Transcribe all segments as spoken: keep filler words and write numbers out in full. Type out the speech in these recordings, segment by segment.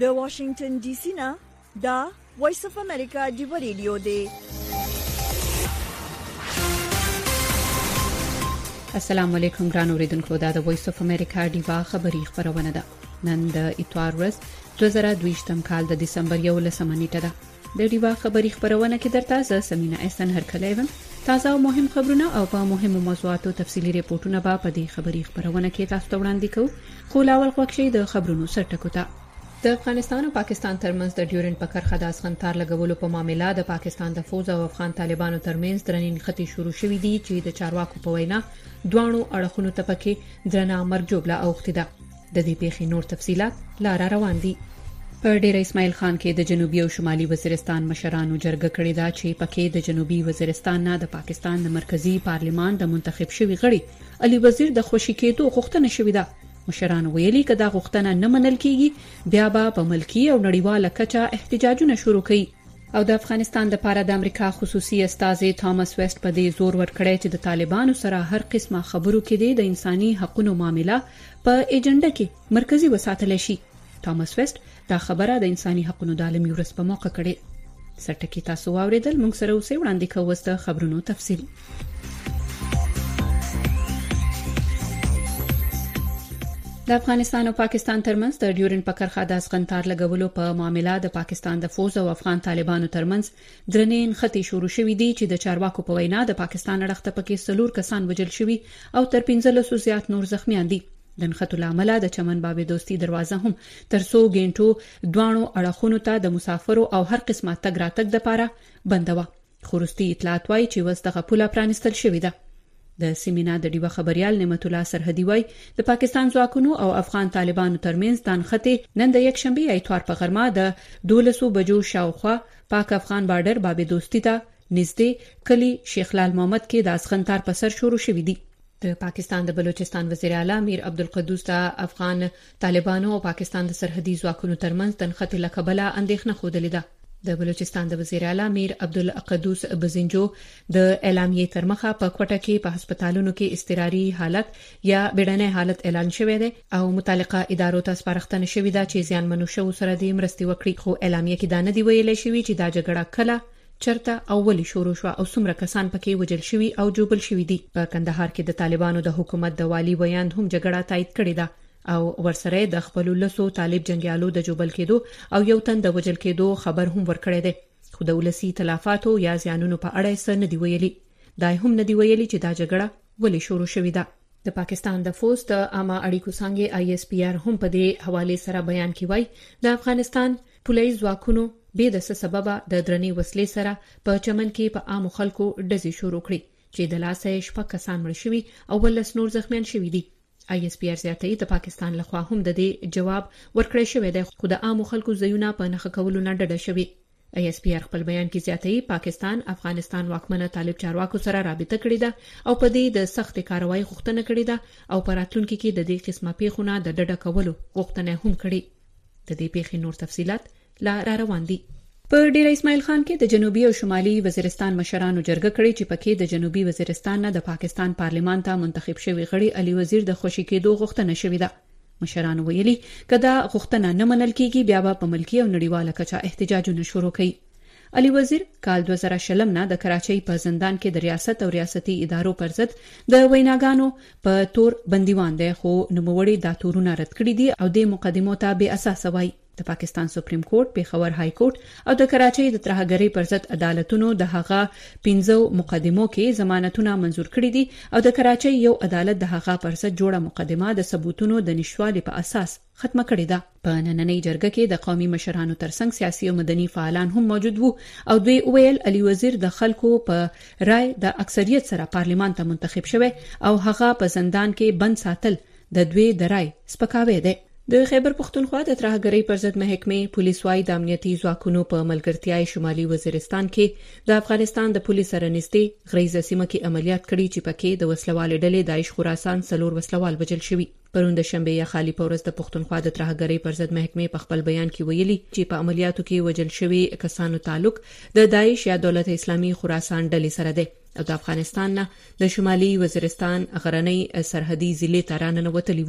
د واشنگټن ډي سي نه دا وایس اف امریکا دی ریډیو دی. السلام علیکم ګران اوریدونکو، دا د وایس اف امریکا دی خبری خبرونه ده. نن د اتوار ورځ دوه زره دوه ویشتم کال د دسمبر یولسمه نیټه ده. د دیوا خبری خبرونه کې درته زه سمینا احسان هرکلیوم تازه او مهم خبرونه او په مهمو موضوعاتو تفصیلی ریپورتونه به په دې خبری خبرونه کې تاسو ته وړاندې کوو. خو لاول خوښی د خبرونو سرټکو ته. د افغانستان او پاکستان ترمنځ د ډیورنډ په کرښه د اسخنتار لګولو په معاملې د پاکستان د فوج او افغان طالبانو ترمنځ درنې نښتې شروع شوې دي چې د چارواکو په وینا دوه اړخونو ته پکې درنه مرجوبله اوختي ده. د دې پیښې نور تفصيلات لاره روان دي. په ډیر اسماعیل خان کې د جنوبي او شمالي وزیرستان مشرانو جرګه کړې ده چې پکې د جنوبي وزیرستان نه د پاکستان د مرکزی پارلیمان د منتخب شوی غړي علي وزیر د خوشی کېدو غوښتنه شوې ده. مشرانو ویلي کدا غوښتنه نه منل کیږي بیا به په ملکی او نړیواله کچه احتجاجونه شروع کړي. او د افغانستان د لپاره د امریکا خصوصي استازي تامس ویسټ په دې زور ورکړی چې د طالبانو سره هر قسمه خبرو کې د انساني حقوقو معاملې په ایجنډا کې مرکزی وساتل شي. تامس ویسټ دا خبره د انساني حقوقو د عالمي ورځ په موقع کړې. سرټکی تاسو واوریدل، موږ سره اوسې وړاندې کوو د خبرونو تفصیل. د افغانستان او پاکستان ترمنځ د ډیورنډ په کرښه د اسخنتار لګولو په معاملې د پاکستان د فوج او افغان طالبانو ترمنځ درنې نښتې شروع شوې دي چې د چارواکو په وینا د پاکستان اړخ ته پکې څلور کسان وژل شوي او تر پنځلسو زیات نور زخمیان دي. د نښتو لامل د چمن بابې دوستي دروازه هم تر څو غینټو دوانو اړخونو ته د مسافرو او هر قسمه تګ راتګ لپاره بندوه. خورستي اطلاعات وايي چې وسدغه پوله پرانستل شوې ده. د سیمینا د ډیوه خبريال نعمت الله سرحدي وای د پاکستان ځواکونو او افغان طالبانو ترمنځ د نښتې نن د یک شنبه اتوار په غرمه د دولسو بجو شاوخوا پاک افغان بارډر بابې دوستي ته نږدې کلی شیخ لال محمد کې د اسخنتار په سر شروع شوې دي. د پاکستان د بلوچستان وزیر اعلی میر عبدالقدوس د افغان طالبانو او پاکستان د سرحدي ځواکونو ترمنځ د نښتې لکبله اندېښنه خوده ده. د بلوچستان د وزیر اعلی میر عبدالقدوس بزنجو د اعلامیې تر مخه په کوټه کې په هسپتالونو کې اضطراري حالت یا بیړنی حالت اعلان شوی دی او متعلقه ادارو ته سپارښتنه شوې ده چې زیانمنو شو سره د مرستې وکړي. خو اعلامیه کې دا نه دی ویل شوی چې دا جګړه کله چرته او ولی شروع شو او څومره کسان پکې وژل شوي او جوبل شوي دي. په کندهار کې د طالبانو د حکومت د والی ویاند هم جګړه تایید کړې ده او ورسره د خپل لسو طالب جنگیالو د جوبل کېدو او یو تن د وژل کېدو خبر هم ورکړی دی. خو د ولسی تلافاتو یا زیانونو په اړه څه نه دی ویلي. دا هم نه دی ویلي چې دا جګړه ولی شروع شوې ده. د پاکستان د فوج د عامه اړیکو څنګه آی ایس پی آر هم په دې حواله سره بیان کوي د افغانستان پولیس ځواکونو به د سبب د درنې وسلې سره په چمن کې په عام خلکو ډزې شروع کړې چې د لاسه شپږ کسان مړ شوي او ولس نور زخمیان شوي دي. آی ایس پی آر زیاتوي د پاکستان لخوا هم د دې جواب ورکړی شوی دی خو د عام خلکو زیونه په نخښه کولو نه ډډه شوی. آی ایس پی آر خپل بیان کې زیاتوي پاکستان افغانستان واکمنه طالب چارواکو سره رابطه کړې ده او په دې د سخت کاروایی غوښتنه کړې ده او په راتلونکي کې د دې قسمه پیښونه د ډډه کولو غوښتنه هم کړې. د دې پیښې نور تفصيلات لا را روان دي. په ډیر اسماعیل خان کې د جنوبي او شمالي وزیرستان مشرانو جرګه کړې چې پکې د جنوبي وزیرستان نه د پاکستان پارلیمان ته منتخب شوی غړي علي وزیر د خوشی کېدو غوښتنه شوې ده. مشرانو ویلي کدا غوښتنه نه منل کیږي بیا به په ملکی او نړیواله کچه احتجاجونه شروع کړي. علي وزیر کال دوه زره شلم نه د کراچۍ په زندان کې د ریاست او ریاستي ادارو پر ضد د ویناګانو په تور بندیوان دی خو نوموړي دا تورونه رد کړي دي او د مقدمو ته به اساس وایي. د پاکستان سپریم کورټ، پیښور های کورټ او د کراچۍ د ترهګرۍ پر ضد عدالتونو د هغه پنځو مقدمو کې ضمانتونه منزور کړي دي او د کراچۍ یو عدالت د هغه پر ضد جوړه مقدمه د ثبوتونو د نشوالي په اساس ختمه کړې ده. په نننۍ جرګه کې د قومي مشرانو ترڅنګ سیاسي او مدني فعالان هم موجود وو او دوی ویل علي وزیر د خلکو په رائے د اکثریت سره پارلیمان ته منتخب شوی او هغه په زندان کې بند ساتل د دوی د رائے سپکاوی دی. د خیبر پختونخوا د ترهګرۍ پر ضد محکمې پولیس وايي د امنیتي ځواکونو په ملګرتیا شمالي وزیرستان کې د افغانستان د پولیس سره نږدې غریزه سیمه کې عملیات کړي چې پکې د وسلوال ډلې داعش خراسان څلور وسلوال وژل شوي. پرون د شنبه یا خالی پورز د پختونخوا د ترهګرۍ پر ضد محکمې په خپل بیان کې ویلي چې په عملیاتو کې وژل شوي کسانو تعلق د داعش یا دولت اسلامي خراسان ډلې سره دی او د افغانستان نه د شمالي وزیرستان غرنۍ سرحدي ضلع ته راننوتلي وو.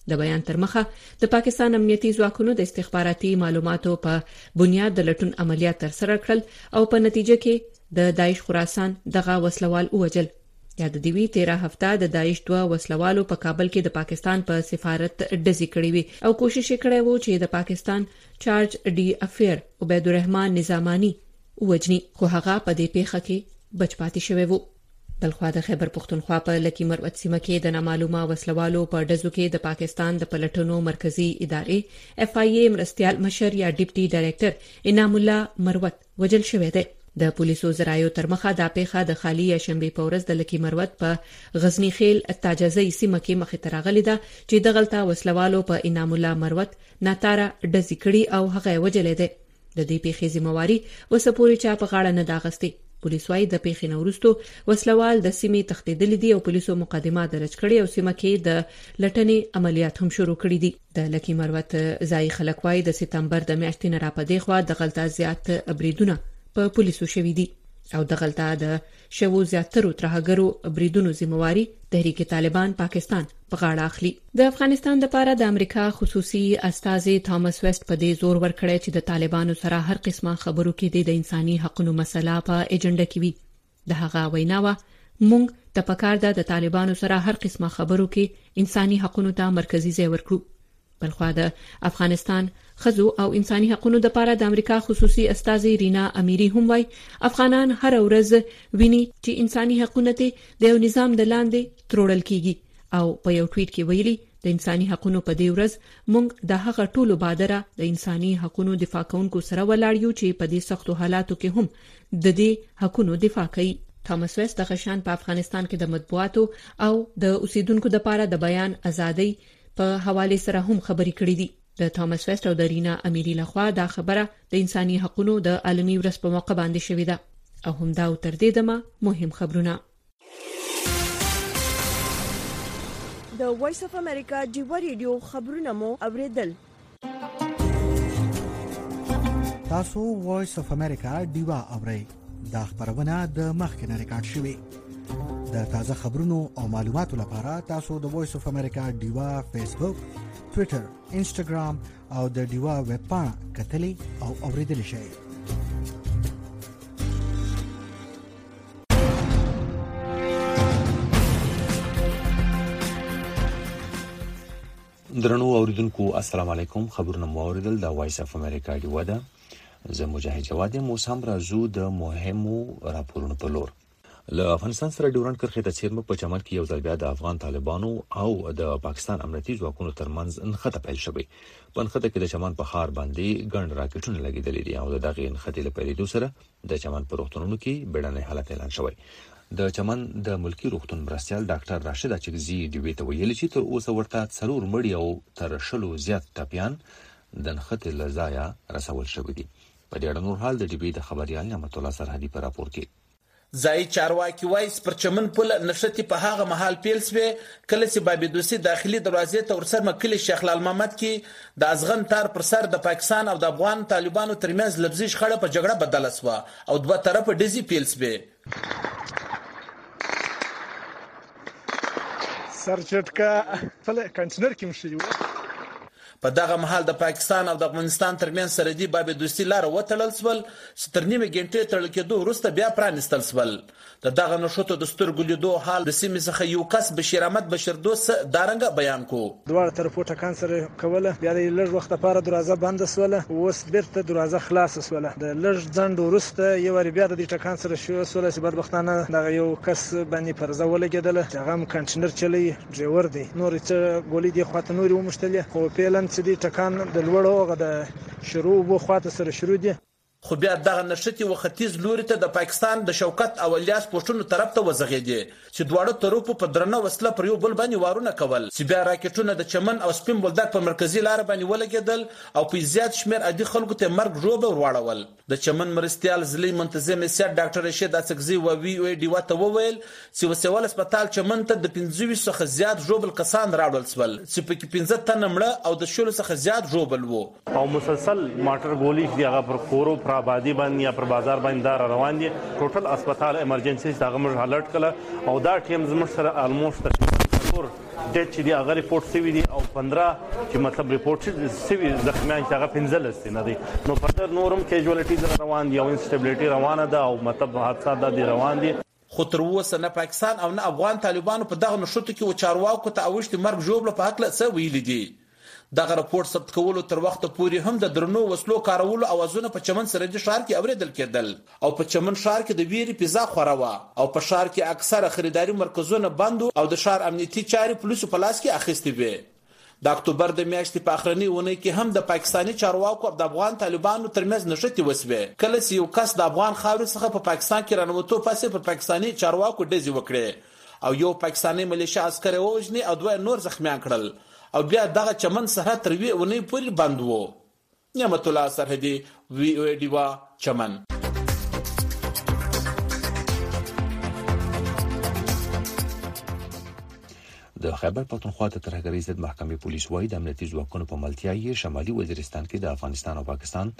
د بیان تر مخه د پاکستان امنیتي ځواکونو د استخباراتي معلوماتو په بنیاد د لټون عملیات تر سره کړل او په نتیجه کې د داعش خراسان دغه وسلوال اوجل. یاد دی وی تیرا هفته د داعش دوه وسلوالو په کابل کې د پاکستان په سفارت ډزې کړې وي او کوشش کړی وو چې د پاکستان چارج ډي افیر عبید الرحمن نظامانی وجني، خو هغه په دې پیښه کې بچ پاتې شوی وو. بلخوا د خیبر پختونخوا په لکی مروت سیمه کې د نامعلومه وسلوالو په ډزو کې د پاکستان د پلټنو مرکزی ادارې اف آی ای مرستيال مشر یا ډیپټي ډایریکټر انعام الله مروت وجل شوی دی. د پولیسو زرایو تر مخه د پیښه د خالی شنبه په ورځ د لکی مروت په غزنی خیل تاجزی سیمه کې مخې ته راغلی ده چې د غلطه وسلوالو په انعام الله مروت ناتاره ډزې کړي او هغه وجل دی. د دې پیښې ذمہواری وسپوري چا په غاړه نه داغستي. پولیس وايي د پیښې نورستو وسلوال د سیمې تختیدل دي او پولیسو مقدمه درج کړې او سیمه کې د لټنې عملیات هم شروع کړي دي. د لکی مروت ځای خلک وايي د سپتمبر د میاشتې نه را پدې خوا د غلطه زیات بریدونه په پولیسو شوي دي او د غلطه د شوو زیاترو ترهګرو بریدونو ذمہواری تحریک طالبان پاکستان په غاړه اخلي. د افغانستان لپاره د امریکا خصوصي استازي تامس ویسټ په دې زور ورکړی چې د طالبانو سره هر قسمه خبرو کې د انساني حقوقو مسله په ایجنډا کې وي. د هغه ویناوه مونږ د پکار د طالبانو سره هر قسمه خبرو کې انساني حقوقو ته مرکزي ځای ورکړو. بلخوا د افغانستان خزو او انساني حقوقو لپاره د امریکا خصوصي استازي رینا امیری هم وای افغانان هر ورځ ویني چې انساني حقوقو ته د یو نظام د لاندې تروړل کیږي او په یو ټویټ کې ویلي د انساني حقوقو په دې ورځ مونږ د هغه ټولو بادره د انساني حقوقو دفاع کوونکو سره ولاړ یو چې په دې سختو حالاتو کې هم د دې حقوقو دفاع کوي. تامس ویسټ د غشان په افغانستان کې د مطبوعاتو او د اوسیدونکو لپاره د بیان ازادي په حواله سره هم خبري کړې دي. د تامس ویسټ او د رینا امیری لخوا دا خبره د انساني حقوقو د عالمي ورځ په موقع باندې شوې ده او هم دا تر دې دمه مهم خبرونه. د وایس اف امریکا ډیو ریډیو خبرونه مو اوریدل. تاسو وایس اف امریکا ډیو اورئ. دا خبرونه د مخکنه ریکارډ شوې. د تازه خبرونو او معلوماتو لپاره تاسو د وایس اف امریکا ډیو فیسبوک، ټوئیټر، انسټاګرام او د ډیوا ویب پاڼه کتلی او اوریدل شئ. درنو اوریدونکو السلام علیکم. خبرونه مو اوریدل د وایس اف امریکا ډیوا ده. زه مجاهد جواد یم. اوس هم راځو د مهمو راپورونو په لور. له افغانستان سره ډیورنډ کرښې ته څیرمه په چمن کې یو ځل بیا د افغان طالبانو او د پاکستان امنیتي ځواکونو ترمنځ نښته پیل شوې. په نښته کې د چمن په ښار باندې ګڼ راکټونه لګېدلي دي او د دغې نښتې له پیلېدو سره د چمن په روغتونونو کې بیړنی حالت اعلان شوی. د چمن د ملکی روغتون مرستيال ډاکټر راشد اچکزي ډیوی ته ویلي چې تر اوسه ورته څلور مړي او تر شلو زیات ټپیان د نښتې له ځایه رسول شوي دي. په دې اړه نور حال د ډیوی د خبريال نعمت الله سرحدي په راپور کې. ځای چارواکي وایي پر چمن پل نښتې په هغه محل پیل شوې کله چې بابیدوسي داخلي دروازې ته ورسره کلی شیخ لال محمد کې د ازغن تار پر سر د پاکستان او د افغان طالبانو ترمنځ لفظي شخړه په جګړه بدله شوه او دوه طرفه ډزې پیل شوې. سرچټکا فل کنټینر کې مشي په دغه محل د پاکستان او د افغانستان ترمنځ سرحدي باب دوستي لار وتړل شول چې تر نیمه غنټې تړل کېدو وروسته بیا پرانستل شول. د دغه نشوتو د سترګو لیدو حال د سیمې څخه یو کس بشیر احمد بشیر دوست دارنګ بیان کو. دواړه طرفو ټکان سره کوله بیا د لږ وخت لپاره دروازه بند شوله اوس بیرته دروازه خلاص شوله. د لږ ځند وروسته یو ور بیا د ټکان سره شو شوله چې بدبختانه دغه یو کس باندې پرځه ولګیدل چې هغه کنټینر چلی ډرایور دی. نور څه ګولې دی خواته نور ومشتلې خو پیلن چې دی ټکان د لوړو غو د شروع وو خواته سره شروع دي. خو بیا دغه نشتی و ختیځ لوري ته د پاکستان د شوکت او الیاس پښتون طرف ته وزغېدي چې دواړو طرفو په درنه وسله پر یو بل باندې وارونه کول چې بیا راکټونه د چمن او سپین بولدک په مرکزی لار باندې ولګېدل او په زیات شمیر عادي خلکو ته مرګ جوړ ورواړول. د چمن مرستيال ځلې منتظم سیاست ډاکټر رشید اڅکزي و وی او ډی وته وویل چې وسوال هسپتال چمن ته د پنځه څخه زیات جوړبل کسان راوړل شول چې په کې پنځه تنه مړه او د شلو څخه زیات جوړبل وو او مسلسل ماټر ګولې چې هغه پر کورو پر آبادی باندې یا پر بازار باندې دار روان دي. ټوټل هسپتال ایمرجنسي څنګه موږ الرټ کړه او دا ټیم زموږ سره الموست څلور ډیټ چې دی هغه ریپورټ شوي دي او پندرہ چې مطلب ریپورټ شوي زخمیان چې هغه پنځلس دي نه دي. نو فردر نورم کیجوالټیز روان دي او انسټیبلیټي روانه ده او مطلب حادثات د روان دي. خو تر اوسه نه پاکستان او نه افغان طالبانو په دغه نشوتو کې و چارواکو ته اوښتي مرګ ژوبله په حق له څه ویلي دي. دغه راپور ثبت کولو تر وخت پورې هم د درنو وسلو کارولو اوازونه په چمن سرحدي ښار کې اوریدل کېدل او په چمن ښار کې د ویري فضا خوره وه او په ښار کې اکثره خریداري مرکزونه بند او د ښار امنیتي چارې پولیسو په لاس کې اخیستې وې. د اکتوبر د میاشتې په اخرنۍ اونۍ کې هم د پاکستاني چارواکو او د افغان طالبانو ترمنځ نښتې وسوې کله چې یو کس د افغان خاورې څخه په پاکستان کې رانوتو پسې پر پاکستاني چارواکو ډزې وکړې او یو پاکستاني ملیشیا عسکر ووژني او دوه نور زخمیان کړل او بیا دغه چمن سرحد تر وی اونۍ پورې بند و. نعمت الله سرحدي وی او ډیوا چمن. د خیبر پختونخوا د ترهګرۍ ضد محکمې پولیس وايي د امنیتي ځواکونو په ملتیا یې شمالي وزیرستان کې د افغانستان او پاکستان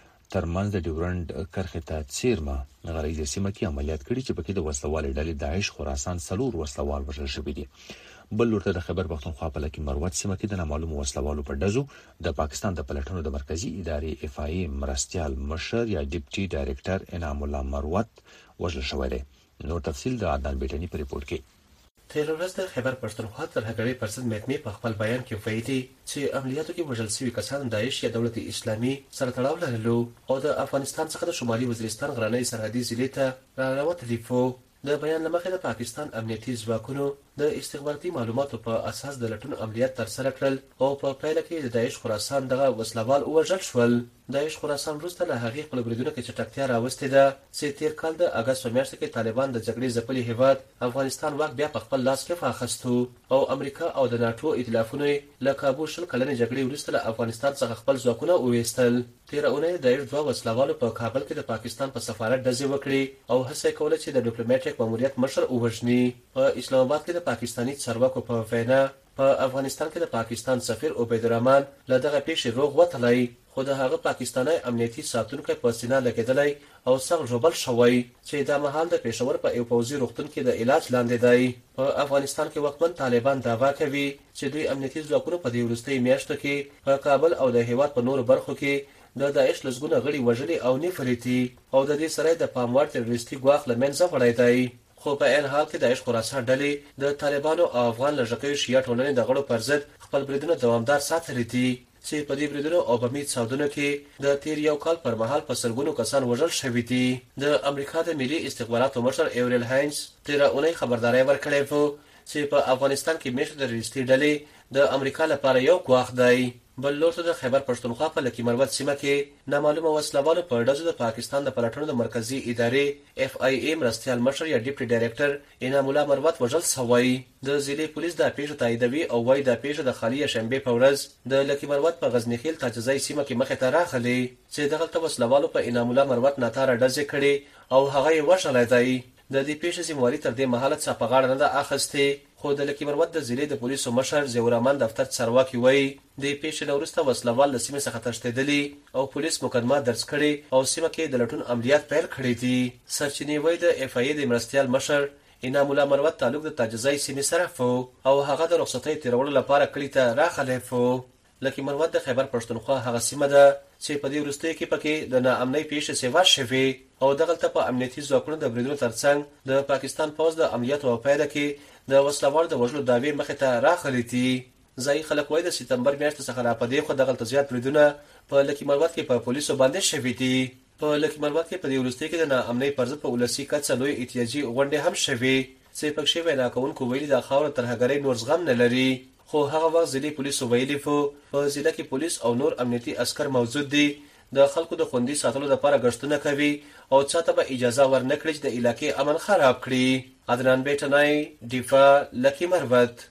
ترمنځ د ډیورنډ کرښې ته څیرمه غریزه سیمه کې عملیات کړي چې پکې د وسلوالې ډلې داعش خراسان څلور وسلوال وژل شوي دي. بل ورته د خیبر پختونخوا په لکه مروت سیمه کې د نامعلومو وسلوالو په ډزو د پاکستان د پلټنو د مرکزی ادارې اف آی ای مرستيال مشر یا ډیپټي ډایریکټر انعام الله مروت وژل شوی دی. نور تفصیل د عدنان بیٹنی په ریپورت کې. تیر ورځ د خیبر پښتونخوا ترهګرۍ پر ضد محکمې په خپل بیان کې ویلي چې عملیاتو کې وژل شوي کسان داعش یا دولت اسلامي سره تړاو لرلو او د افغانستان څخه د شمالي وزیرستان غرنۍ سرحدي ضلع ته راوتلي وو. د بیان لمخې د پاکستان امنیتي ځواکونو د استخباراتي معلوماتو په اساس د لټون عملیات ترسره کړل او په پیل کې د داعش خراسان دغه وسلوال وژل شول. داعش خراسان وروسته له هغې خپل بریدونو کې چټکتیا راوستې ده چې تیر کال د اګست په میاشت کې طالبان د جګړې ځپلي هیواد افغانستان واک بیا په خپل لاس کې واخیستو او امریکا او د ناټو ائتلافونو له کابو شل کلنې جګړې وروسته له افغانستان څخه خپل ځواکونه وویستل. تیر اونۍ داعش دوه وسلوالو په کابل کې د پاکستان په سفارت ډزې وکړې او هڅه کوله چې د ډیپلوماټیک ماموریت مشر ووژني. په اسلام آباد کې د پاکستاني چارواکو په وینا په افغانستان کې د پاکستان سفیر عبید الرحمن له دغه پیښې روغ وتلی خو د هغه پاکستاني امنیتي ساتونکو په سینه لګیدلی او سخت ژوبل شوی چې دا مهال د پېښور په یو پوځي روغتون کې د علاج لاندې دی. په افغانستان کې وقتمن طالبان دعوا کوي چې دوی امنیتي ځواکونو په دې وروستۍ میاشتو کې په کابل او د هیواد په نورو برخو کې د داعش لسګونه غړي وژلي او نفرتي او د دې سره د پاموړ تروریستي ګواښ له منځه وړی دی. خو په این حال کې داعش خراسان ډلې د طالبانو او افغان لږکیو شیعه ټولنې د غړو پر ضد خپل بریدونه دوامدار ساتلي دي چې په دې بریدونو او بمي چاودنو کې د تیر یو کال پر مهال په سلګونو کسان وژل شوي دي. د امریکا د ملي استخباراتو مشر ایوریل هاینز تیر اونۍ خبرداري ورکړې وه چې په افغانستان کې میشت تروریستي ډلې د امریکا لپاره یو ګواښ دی. بل لورته د خیبر پښتونخوا په لکه مروت سیمه کې نامعلومه وسلوالو په ډزو د پاکستان د پلټنو د مرکزی ادارې اف آی ای مرستيال مشر یا ډیپټي ډایریکټر انعام الله مروت وژل شوی. د ضلع پولیس د پیښو تاییدوي او وايي د پیښو د خالی شنبه په ورځ د لکه مروت په غزنی خیل تاجزای سیمه کې مخه ته راغلي چې دغه وسلوالو په انعام الله مروت ناتاره ډزې کړي او هغه یې وژل دی. د دې پیښې ذمہواری تر دې مهاله څه په غاړه نه ده اخیستې خو د لکه مروت د ضلع د پولیسو مشر زیورمان دفتر چارواکي وایي د پیښې نه وروسته وسلوال له سیمې څخه تښتېدلي او پولیس مقدمه درج کړې او سیمه کې د لټون عملیات پیل کړي دي. سرچینې وایي د اف آی ای د مرستيال مشر انعام الله مروت تعلق د تاجزای سیمې سره وو او هغه د رخصتۍ تیرولو لپاره کلی ته راغلی وو. لکه مروت د خیبر پښتونخوا هغه سیمه ده چې په دې وروستیو کې پکې د ناامنۍ پیښې سیوا شوې او دغلته په امنیتي ځواکونو د بریدونو ترڅنګ د پاکستان پوځ د عملیاتو په پیل کې د وسلوال د وژلو دعوې مخې ته راغلي دي. ځایي خلک وایي د سپتمبر میاشتې څخه را پدې خو دغلته زیات بریدونه په لکه مروت کې په پولیسو باندې شوي دي. په لکه مروت کې په دې وروستیو کې د ناامنۍ پر ضد په ولسي کچه لوی احتجاجي غونډې هم شوې چې پکې وینا کوونکو ویلي د خاورو ترهګرۍ نور زغم نه لري خو هغه وخت ضلعي پولیسو ویلي وو په ضلع کې پولیس او نور امنیتي عسکر موجود دي د خلکو د خوندي ساتلو لپاره غشتونه کوي او چاته به اجازه ورنکړي چې د علاقې امن خراب کړي. عدنان بیٹنای دیفا لکی مروت.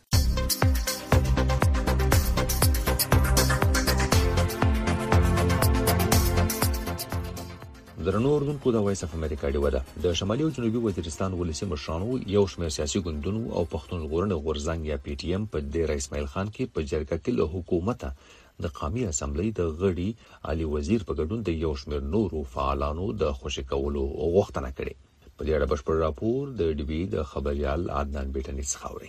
درنو اردوونکو د وایس اف امریکا ډیوه ده. د شمالي او جنوبي وزیرستان ولسی مشرانو یو شمېر سیاسي ګوندونو او پښتون ژغورنې غورځنګ یا پی ټی ایم په ډیر اسماعیل خان کې په جرګه کې له حکومت د قومي اسمبلی د غړي علي وزیر په ګډون د یو شمېر نورو فعالانو د خوشی کولو غوښتنه کړې. په دې اړه بشپړ راپور د ډي بي د خبريال عدنان بیٹنی څخه اوري.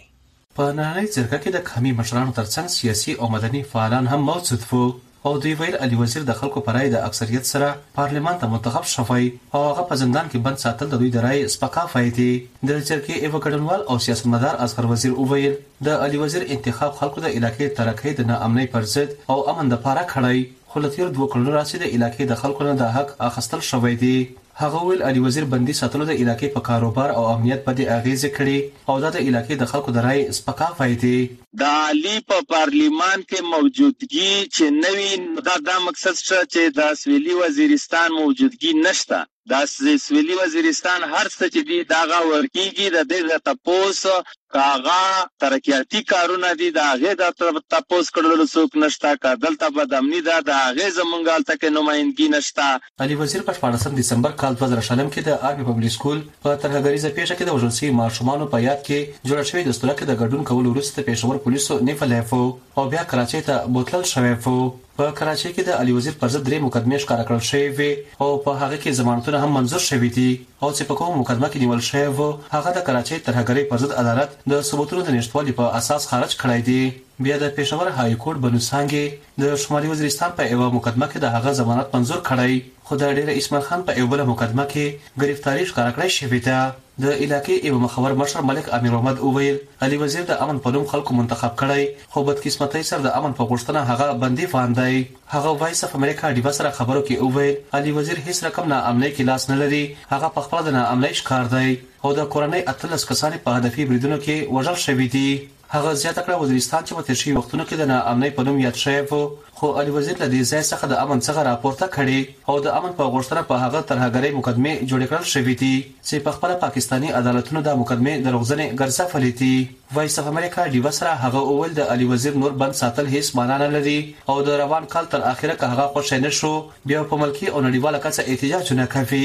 په نړۍ جرګه کې د قومي مشرانو ترڅنګ سیاسي او مدني فعالان هم موجود وو او دوی ویل علي وزیر د خلکو پر رای د اکثریت سره پارلمان ته منتخب شوی او هغه په زندان کې بند ساتل د دوی د رای سپکافای دي. د جرګې ایو ګډونوال او سیاستمدار اصغر وزیر وویل د علي وزیر انتخاب خلکو د علاقې ترقۍ د ناامنۍ پر ضد او امن د پاره کړی خو لتیر دوه کلونو راځي د علاقې د خلکو نه د حق اخیستل شوی دی. هغه ویل علي وزیر بندي ساتلو د علاقې په کاروبار او امنیت باندې اغیزه کړي او دا د علاقې د خلکو د رای سپکافای دي. د علي په پارلیمان کې موجودګي چې نوی دا د مقصد شته چې د سویلي وزیرستان موجودګي نشته. دا سویلي وزیرستان هر څه چې دی داغه ورکیږي د دې تپوس کاغه ترقیاتی کارونه دي د هغه د تپوس کړلو څوک نشته کادل ته بدامنی دا د هغه زمونږال تک نمائندګي نشته. علي وزیر په شپاړسم دسمبر کال دوه زره شلم کې د آرمي پبلک سکول په ترهګریزه پیښه کې د وژل شوي ماشومانو په یاد کې جوړ شوی دستور کې د ګډون کولو وروسته پېښور پولیسو نیفلیفو او بیا کراچۍ ته بوتلل شوی وو. په کراچۍ کې د علي وزیر پر ضد درې مقدمې ښکاره کړل شوې وې او په هغه کې ضمانتونه هم منظور شوي دي او چې په کومه مقدمه کې نیول شوی وو هغه د کراچۍ ترهګرۍ پر ضد عدالت د ثبوتونو د نشټوالي په اساس خارج کړی دی. بیا د پېښور های کورټ بنوسانګي د شمالي وزیرستان په یو مقدمه کې د هغه ضمانت منظور کړی خو د ډیر اسماعیل خان په یو بل مقدمه کې گرفتاری ښکاره کړی شوې ده. د علاقې یو مخور مشر ملک امیر احمد اوویل علي وزیر د امن په نوم خلکو منتخب کړی خو بدقسمتۍ سره د امن په غوښتنه هغه بندي فاندای. هغه وایس اف امریکا ډیوا سره خبرو کې اوویل علي وزیر هیڅ رقم ناامنۍ کې لاس نه لري هغه په خپل د ناامنۍ ښکار دی او د کورنۍ اتلس کسان په هدفي بریدونو کې وژل شوي دي. هغه زیاته کړه وزیرستان چې په تیر شوي وختونو کې د ناامنۍ په نوم یاد شوی وو خو علي وزیر له دې ځای څخه د امن څخه راپورته کړي او د امن په غوښتنه په هغه ترهګرۍ مقدمې جوړ کړل شوې دي چې په خپل پاکستانی عدالتونو د مقدمې دروغجنې ګرځولې دي. وایس اف امریکا ډیوا سره هغه اول د علي وزیر نور بند ساتل هیڅ معنا نه لري او د روان کال تر اخره که هغه خوښ نه شو بیا په ملکی او نړیواله کچه احتجاج نه کوي.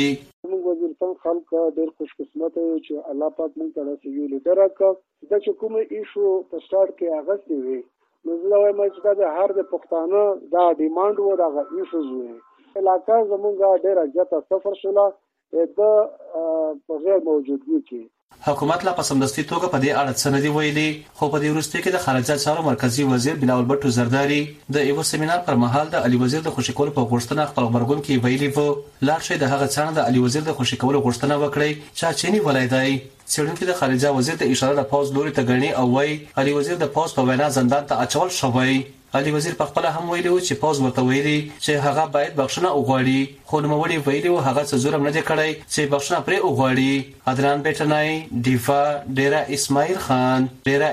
خلک ډېر خوش قسمت یو چې الله پاک موږ ته داسې یو لیډر راکړ دا چې کومه ایشو په سٹارټ کې اغستې وي نو زه وایم چې دا هر د پښتانه دا ډیماند و دا ایشوز وي علاقه زموږ ډېر زیاته سفر شوله د په غیر موجودګي کې. حکومت لا په سمدستي توګه په دې اړه څه نه دی ویلي خو په دې وروستي کې د خارجه چارو مرکزی وزیر بلاول بټو زرداری د یو سیمینار پر مهال د علي وزیر د خوشی کولو په غوښتنه خپل خبرګون کې ویلي وو لاړ شي د هغه څانګه د علي وزیر د خوشی کولو غوښتنه وکړي چې چيني ولای دی. څېړونکو د خارجه وزیر د اشاره د پوز لوري ته غني او وای علي وزیر د پوز په وینا زندان ته اچول شوی. علي وزیر په خپل هم ویلي چې پوز ورته ویلي چې هغه باید بخښنه وغواړي خو نو وړي ویلي هغه څه زورم نه دی کړی چې بخښنه پرې وغواړي. عدنان بیٹنای ډیفا ډیرا اسماعیل خان ډیرا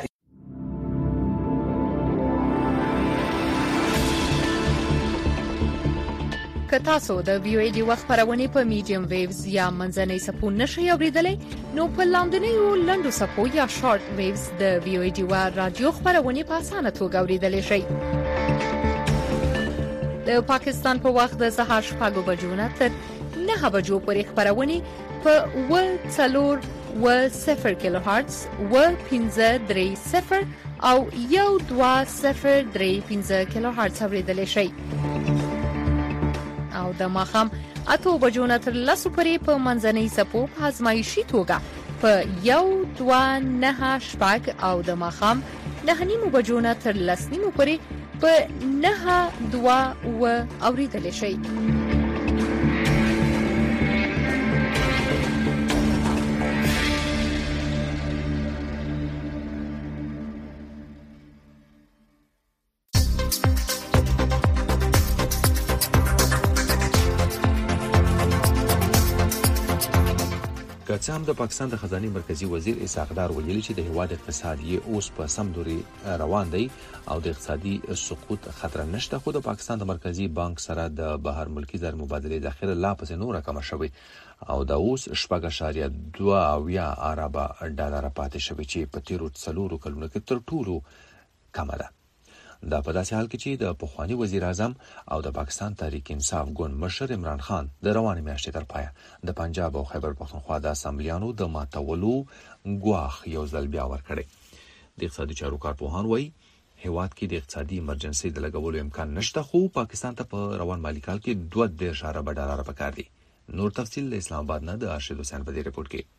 که تاسو د وی او ای ډي وخت خبرونه په میډیم ویوز یا منځنۍ سپو نشئ اوریدلای نو په لاندنیو لنډو سپو یا شارټ ویوز د وی او ای ډي وا رادیو خبرونه په اسانه توګه اوریدلای شئ. د پاکستان په وخت د سهار شپږ بجو نه تر نهه بجو پورې خبرونه په و څلور و صفر کیلو هرتز و پنځه درې صفر او یو دوه صفر درې پنځه کیلو هرتز اوریدلای شئ. او د ماخام اته بجو نه تر لسو پورې په منځنۍ سپو په ازمایشي توګه په یو دوه نهه شپږ او د ماخام نهه نیمو بجو نه تر لس نیمو پورې په نهه دوه و اوریدلی شئ. کڅام د پاکستان د خزانه مرکزی وزیر اسحاق ډار ویلي چې د هیواد اقتصاد یې اوس په سم دوري روان دی او د اقتصادي سقوط خطر نشته خو د پاکستان د مرکزی بانک سره د بهر ملکی زر مبادله ذخیره لا پس نور کم شوی او د اوس شپږ اشاریه دوه اویا ارب ډالر پاتې شوی چې په تیرو څلورو کلونو کې تر ټولو کم ده. دا په داسې حال کې چې د پخوانی وزیر اعظم او د پاکستان تحریک انصاف ګوند مشر عمران خان د روانې میاشتې تر پایه د پنجاب او خیبر پختونخوا د اسامبلیانو د ماتولو ګواښ یو ځل بیا ورکړی. د اقتصادي چارو کارپوهان وایي هیواد کې د اقتصادي ایمرجنسي د لګولو امکان نشته خو پاکستان ته په روان مالی کال کې دوه دېرش ارب ډالر پکار دي. نور تفصیل اسلام آباد نه د ارشد حسین په دې رپورت کې.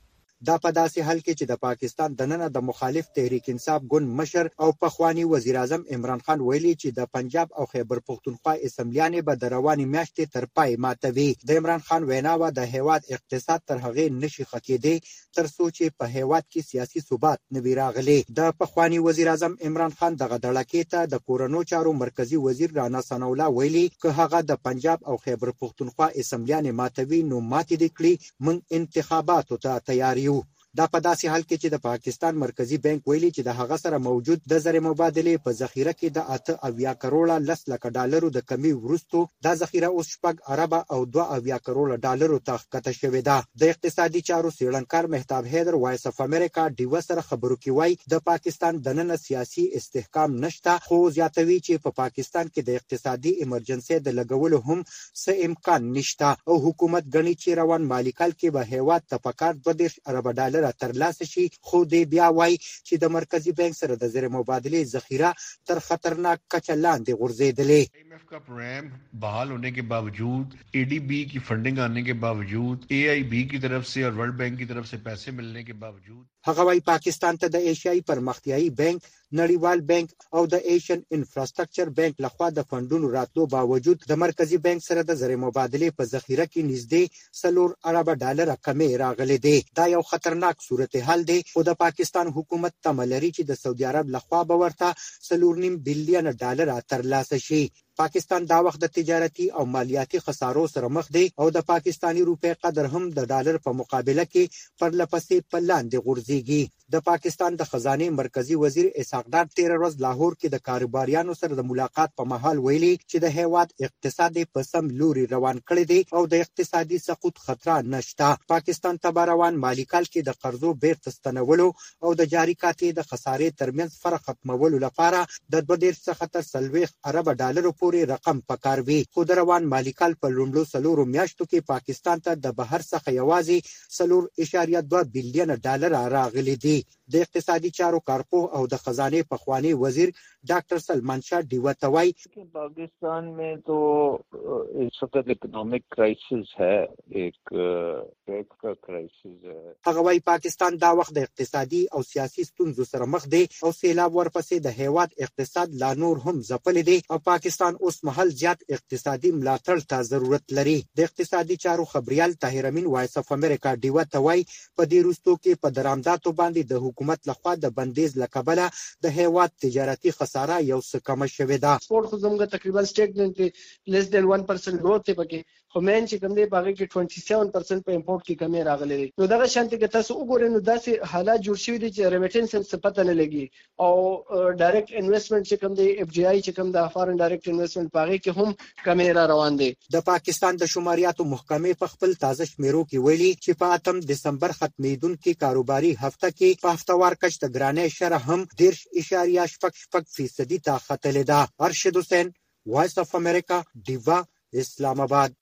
دا په داسې حال کې چې د پاکستان دننه د مخالف تحریک انصاف ګوند مشر او پخوانی وزیر اعظم عمران خان ویلي چې د پنجاب او خیبر پختونخوا اسمبلیانې به د روانې میاشتې تر پای ماتوي. د عمران خان ویناوه د هیواد اقتصاد تر هغې نشي ښه کېدی تر څو چې په هیواد کې سیاسي ثبات نه وي راغلی. د پخوانی وزیر اعظم عمران خان دغه دړکې ته د کورنو چارو مرکزی وزیر رانا ثناء الله ویلي که هغه د پنجاب او خیبر پختونخوا اسمبلیانې ماتوي نو ماتې دې کړي، موږ انتخاباتو ته تیار یو. دا په داسې حال کې چې د پاکستان مرکزی بانک ویلي چې د هغه سره موجود د زر مبادلې په ذخیره کې د اته اویا کروڑه لس لکه ډالرو د کمی وروستو دا ذخیره اوس شپږ اربه او دوه اویا کروڑه ډالرو ته ښکته شوې ده. د اقتصادي چارو څېړنکار مهتاب حیدر وایس اف امریکا ډیوه سره خبرو کې وایي د پاکستان دننه سیاسي استحکام نشته، خو زیاتوي چې په پاکستان کې د اقتصادي ایمرجنسي د لګولو هم څه امکان نشته او حکومت ګڼي چې روان مالي کال کې به هیواد ته پکار دوه دېرش اربه ډالر ترلاسه شي، خو دې بیا وایي چې د مرکزی بانک سره د زر مبادلې ذخیره تر خطرناک کچه لاندې غورځېدلې. آئی ایم ایف کا پروگرام بحال ہونے کے باوجود، اے ڈی بی کی فنڈنگ آنے کے باوجود، اے آئی بی کی طرف سے اور ورلڈ بینک کی طرف سے پیسے ملنے کے باوجود هغه وايي پاکستان ته د ایشیایي پرمختیایي بانک، نړیوال بانک او د ایشین انفراستراکچر بانک لخوا د فندونو راتلو باوجود د مرکزی بانک سره د زر مبادلې په ذخیره کې نږدې څلور اربه ډالره کمې راغلي دي. دا یو خطرناک صورتحال دی، خو د پاکستان حکومت تمه لري چې د سعودي عرب لخوا به ورته څلور نیم بلین ډالره ترلاسه شي. پاکستان دا وخت د تجارتي او مالیاتي خسارو سره مخ دی او د پاکستانی روپے قدر هم د ډالر په مقابله کې پرلپسې په لاندې غورځېږي. د پاکستان د خزانه مرکزی وزیر اسحاق ډار تیر ورځ لاهور کې د کاروباریانو سره د ملاقات په مهال ویلي چې د هیواد اقتصاد په سم لوري روان کړی دی او د اقتصادي سقوط خطر نشته. پاکستان ته روان مالی کال کې د قرضو بیرته ستنولو او د جاری کاتې د خسارې ترمنځ فرق ختمولو لپاره د دوه دېرش څخه تر څلوېښت اربه ډالرو پورې رقم پکار وي، خو د روان مالی کال په لومړو څلورو میاشتو کې پاکستان ته د بهر څخه یوازې څلور اشاریه دوه بلین ډالر راغلي دي. د اقتصادي چارو کارپوه او د خزانه پخوانی وزیر ډاکټر سلمان شاه ډیوه ته وایي پاکستان में तो इस वक्त इकोनॉमिक क्राइसिस है, एक डेट का क्राइसिस है. هغه وايي پاکستان دا وخت د اقتصادي او سیاسي ستونزو سره مخ دی او سیلاب ورپسې د هیواد اقتصاد لا نور هم ځپلی دی او پاکستان اوس مهال زیات اقتصادي ملاتړ ته ضرورت لري. د اقتصادي چارو خبريال طاهر امین وایس اف امریکا ډیوه ته وایي په دې وروستو کې په درآمداتو باندې د حکومت لخوا د بندیز لکبله د هیواد تجارتي خساره یو څه کم شوې ده. سپورت خو زموږ تقریبا سټیټمنټ کې لیس دین one percent growth دی پکې، خو مین چې کوم دی باغې کې twenty-seven percent په امپورټ کې کمی راغلی دی. نو دغه شانتي کې تاسو وګورئ نو داسې حالات جوړ شوي دي چې ریمیټنس څه پته نه لګي او ډایرکټ انویسټمنټ چې کوم دی اف جی آی چې کوم د فارن ډایرکټ انویسټمنټ باغې کې هم کمی را روان دي. د پاکستان د شماریاتو محکمې په خپل تازه شمیرو کې ویلي چې په اتم دسمبر ختمېدونکې کاروباري هفته کې په هفتوار کچ د ګرانۍ شرح هم دېرش اشاریه شپږ شپږ فیصدي ته ختلې ده. ارشد حسین، وایس اف امریکا، ډیوا، اسلام آباد.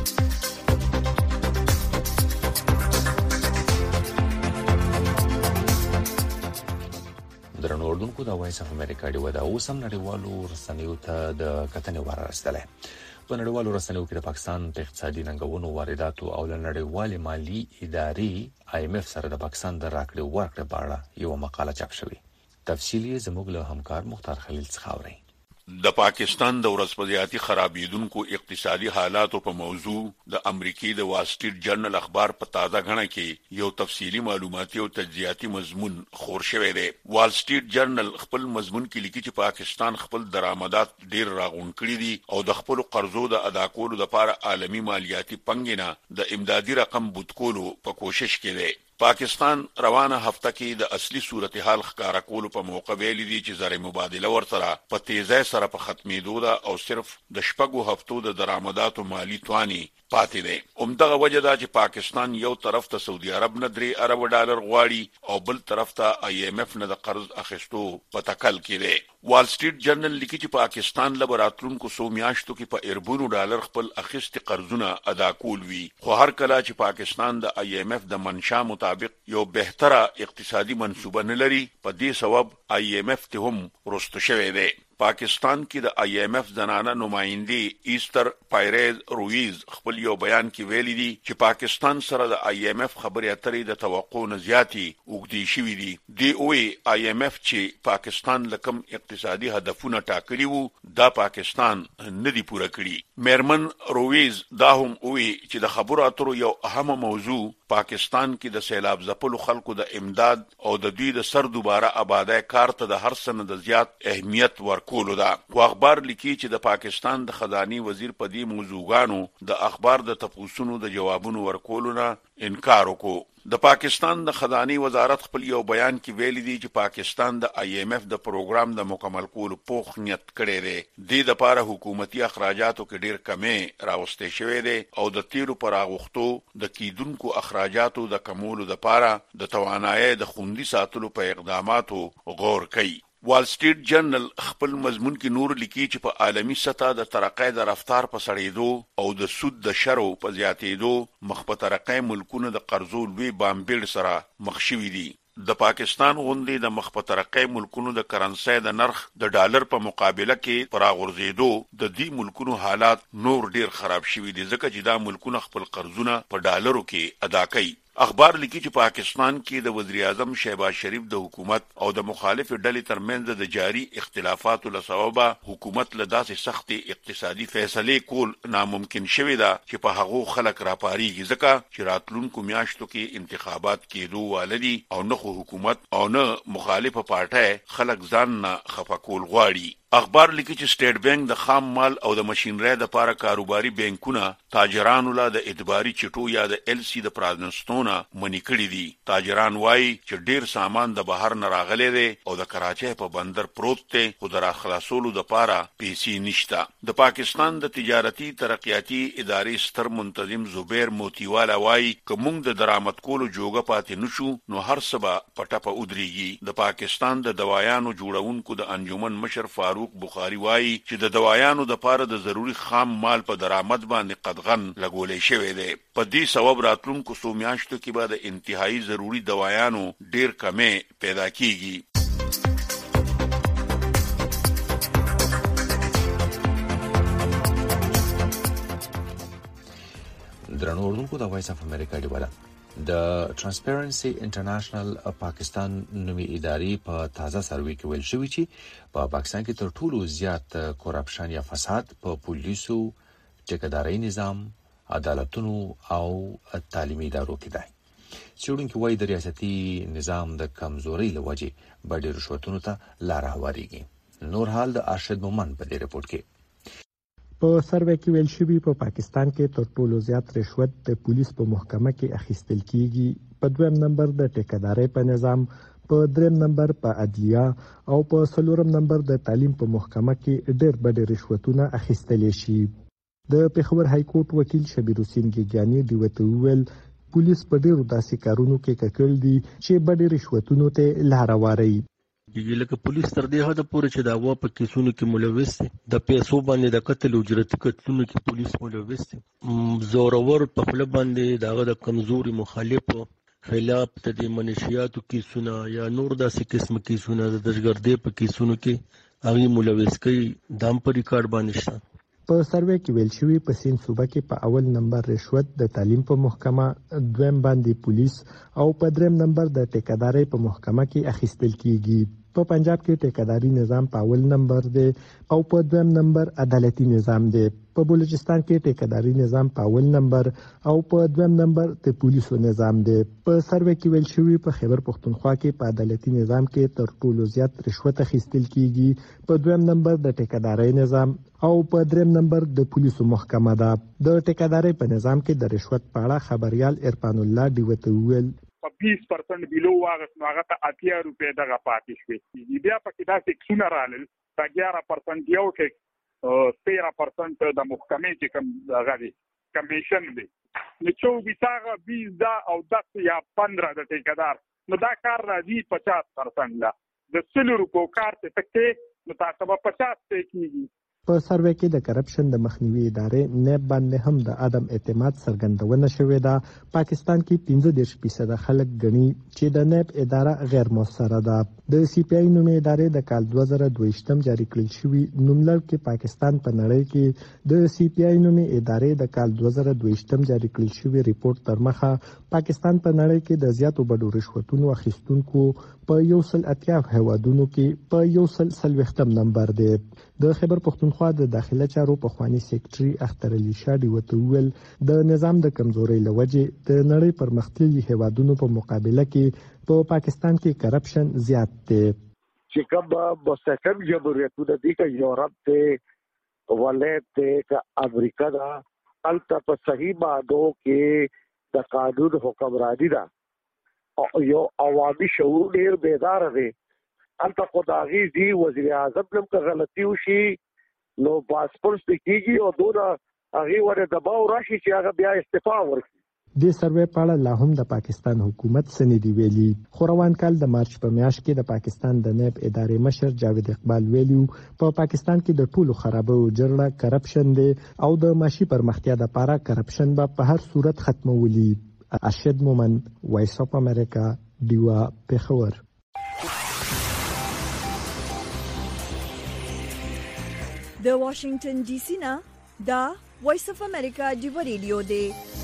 درنو اردوونکو د وایس اف امریکا ډیوا د اوس هم نړیوالو رسنیو ته د کتنې وړ رسېدلی. په نړیوالو رسنیو کې د پاکستان په اقتصادي ننګونو، وارداتو او نړیوالې مالی ادارې آی ایم ایف سره د پاکستان د راکړې ورکړې په اړه یو مقاله چاپ شوې. تفصیل یې زموږ له همکار مختار خلیل څخه اورئ. د پاکستان د ورځپاڼې خرابېدونکو اقتصادي حالاتو په موضوع د امریکای د وال سټریټ جرنل اخبار په تازه غنه کې یو تفصیلی معلوماتي او تجزیاتي مضمون خور شوی دی. وال سټریټ جرنل خپل مضمون کې لیکي چې پاکستان خپل درآمدات ډیر راغون کړي دي او د خپل قرضو د ادا کولو لپاره عالمی مالیاتي پنګینه د امدادي رقم بوت کولو په کوشش کې دی. پاکستان روانه هفته کې د اصلي صورتحال ښکارا کولو په موقع ویلي دي چې زر مبادله ورسره په تیزی سره په ختمېدو ده او صرف د شپږو هفتو د درآمداتو مالی توانی پاتې دی. همدغه وجه ده چې پاکستان یو طرف ته سعودي عرب نه درې ارب ډالر غواړي او بل طرف ته آی ایم ایف نه د قرض اخیستو په تکل کې دی. وال سټریټ جرنل لیکي چې پاکستان له راتلونکو څو میاشتو کې په اربونو ډالر خپل اخیستي قرضونه ادا کول وي، خو هر کله چې پاکستان د آی ایم ایف د منشا مطابق یو بهتره اقتصادي منصوبه نه لري، په دې سبب آی ایم ایف ته هم رستو شوی دی. پاکستان کې د آی ایم ایف زنانه نمائندې ایستر پایریز رویز خپل یو بیان کې ویلي دي چې پاکستان سره د آی ایم ایف خبرې اترې د توقع نه زیاتې اوږدې شوې دي. دی اوې آی ایم ایف چې پاکستان لکم اقتصادي هدفونه ټاکلي وو دا پاکستان نه دی پوره کړی. میرمن رویز دا هم اوې چې د خبرو اترو یو اهمه موضوع پاکستان کې د سیلاب ځپلو خلکو د امداد او د دوی د سر دوباره آبادای کار ته د هر څه نه د زیات اهمیت ورکولو ده. خو اخبار لیکي چې د پاکستان د خزاني وزیر په دې موضوعګانو د اخبار د تپوسونو د جوابونو ورکولو نه انکار وکړو. د پاکستان د خزاني وزارت خپل یو بیان کې ویلي دي چې پاکستان د آی ایم ایف د پروګرام د مکمل کولو پوخ نیت کړی دی. د لپاره حکومتي اخراجاتو کې ډیر کمې راوستي شوی دی او د تیرو پر اغوښتو د کیدونکو اخراجاتو د کمولو لپاره د توانایي د خوندي ساتلو په اقداماتو غور کوي. وال سټریټ جرنل خپل مضمون کې نور لیکي چې په عالمی سطح د ترقۍ د رفتار په سړېدو او د سود د شرو په زیاتېدو مخ په ترقۍ ملکونه د قرضو لوی بامبیړ سره مخ شوي دي. د پاکستان غوندې د مخ په ترقۍ ملکونو د کرنسۍ د نرخ د ډالر په مقابله کې پراغورځېدو د دې ملکونو حالات نور ډیر خراب شوي دي ځکه چې دا ملکونه خپل قرضونه په ډالرو کې ادا کوي. اخبار لیکي چې پاکستان کې د وزیر اعظم شهباز شریف د حکومت او د مخالف ډلې ترمنځ د جاری اختلافاتو له سببه حکومت له داسې سختې اقتصادي فیصلې کول ناممکن شوی ده چې په هغو خلک راپاریږي ځکه چې راتلونکو میاشتو کې انتخابات کېدو والدي او نه خو حکومت او نه مخالفه پارټۍ خلک ځان نه خفه کول غواړي. اخبار لیکي چې سټیټ بانک د خام مال او د ماشينري د لپاره کاروباري بانکونه تاجرانو له د اعتباري چټو یا د ال سی د پرازنستونه منی کړی دي. تاجران وایي چې ډیر سامان د بهر نه راغلي دي او د کراچۍ په بندر پروت دی خو د راخلاصولو د لپاره پیسې نشته. د پاکستان د تجارتي ترقیاتي ادارې ستر منتظم زبیر موتیوالا وایي که موږ د درآمد کولو جوګه پاتې نشو نو هر څه به پټه ودرېږي. د پاکستان د دوايانو جوړونکو د انجمن مشر فاروق بخاری وایي چې د دوايانو د پاره د ضروری خام مال په درآمد باندې قدغن لګولې شوی دی. په دې سبب راتلونکو څو میاشتو کې به د انتهایی ضروری دوايانو ډیر کمې پیدا کیږي. درنو اردوونکو د وایس اف امریکا دی ولا د ترانسپیرنسي انټرنیشنل پاکستان نومي ادارې په تازه سروې کې ویل شوی چې په پاکستان کې تر ټولو زیات کرپشن یا فساد په پولیسو، ټیکداري نظام، عدالتونو او تعلیمي ادارو کې دی. څېړونکي وایي د ریاستي نظام د کمزورۍ له وجې بډې رشوتونو ته لار هوارېږي. نور حال د ارشد مومن په دې رپورټ کې. په سروې کې ویل شوی په پاکستان کې تر ټولو زیات رشوت د پولیس په محکمه کې اخیستل کیږي. په دویم نمبر د ټیکداري په نظام، په دریم نمبر په عدلیه او په څلورم نمبر د تعلیم په محکمه کې ډېر بډې رشوتونه اخیستل شي. د پېښور های کورټ وکیل شبیر حسین ګیګانی دی وته ویل پولیس په ډېرو داسې کارونو کې ککړ دي چې بډې رشوتونو ته لار هواروي. لکه پولیس تر دې حد پورې چې د هوا په کیسونو کې ملوث دي، د پیسو باندې د قتل او اجرتي قتلونو کې پولیس ملوث دي، زورور په خپل باندې دغه د کمزوري مخالفو خلاف د دې منشیاتو کیسونه یا نور داسې قسم کیسونه د دهشتګردۍ په کیسونو کې هغه ملوث کوي. دام په ریکارډ باندې شته. په سروې کې ویل شوی په سین صوبه کې په اول نمبر رشوت د تعلیم په محکمه، دویم باندې پولیس او په دریم نمبر د ټیکداري په محکمه کې اخیستل کیږي. په پنجاب کې ټیکداري نظام په اول نمبر دی او په دویم نمبر عدالتي نظام دی. په بلوچستان کې ټیکداري نظام په اول نمبر او په دویم نمبر د پولیسو نظام دی. په سروې کې ویل شوی په خیبر پښتونخوا کې په عدالتي نظام کې تر ټولو زیات رشوت اخیستل کیږي. په دویم نمبر د ټیکداري نظام او په دریم نمبر د پولیسو محکمه ده. د ټیکداري په نظام کې د رشوت په اړه خبريال ارفان الله دی وته ویل بیس پرسنٹ بیلو واغس نو هغه ته اتیا روپے دغه پاتې شوې. بیا پکې داسې کسونه رالل دا ګیاره پرسنٹ یو کې تیرہ پرسنٹ د محکمې چې کوم هغه دی کمیشن دی نو چوبیس هغه بیس دا او دس یا پندرہ د ټیکدار نو دا کار راځي پچاس پرسنٹ لا د سلو روپو کار ته تکې نو تاسو به پچاس ته کېږي. په سروې کې د کرپشن د مخنیوي ادارې نیب باندې هم د عدم اعتماد څرګندونه شوې ده. پاکستان کې پنځه دېرش فیصد خلک ګڼي چې د نیب اداره غیر موثره ده. د سی پی آی نومې ادارې د کال دوه زره دوه جاری کړل شوی نوملړ کې پاکستان په نړۍ کې د سی پی آی نومې ادارې د کال دوه زره دوه جاری کړل شوی ریپورت تر مخه پاکستان په نړۍ کې د زیاتو بډو رشوتونو اخیستونکو په یو سل اتیا هیوادونو کې په یو سل څلوېښتم نمبر دی. د خیبر پښتونخوا د داخله چارو پخوانی سیکریټري اختر علي شاډي وته ویل د نظام د کمزورۍ لوجې د نړۍ پرمختللي هیوادونو په مقابله کې په پا پاکستان کې کرپشن زیات دی. چې کوم مستقیم جمهوریتونه دي که یورپ دی ولایت دی که امریکا ده هلته په صحیح معنو کې د قانون حکمرانی ده یو عوامي شعور ډیر بیدار دی. هلته خو د هغې دی وزیر اعظم هم که غلطي وشي نو پاسپورټ پې کېږي او دونه هغې ورې دباو راشي چې هغه بیا استعفا ورکړي. د سروې په اړه لا هم د پاکستان حکومت څه نه دي ویلي. خو روان کال د مارچ په میاشت کې د پاکستان د نیب ادارې مشر جاوید اقبال ویلي په پاکستان کې د ټولو خرابو جرړه کرپشن دی او د معاشي پرمختیا لپاره کرپشن به په هر صورت ختمولي. ارشد مومن، وایس اف امریکا، دیوا پېښور. د واشنگټن ډي سي نه دا وایس اف امریکا دیوا ریډیو دی.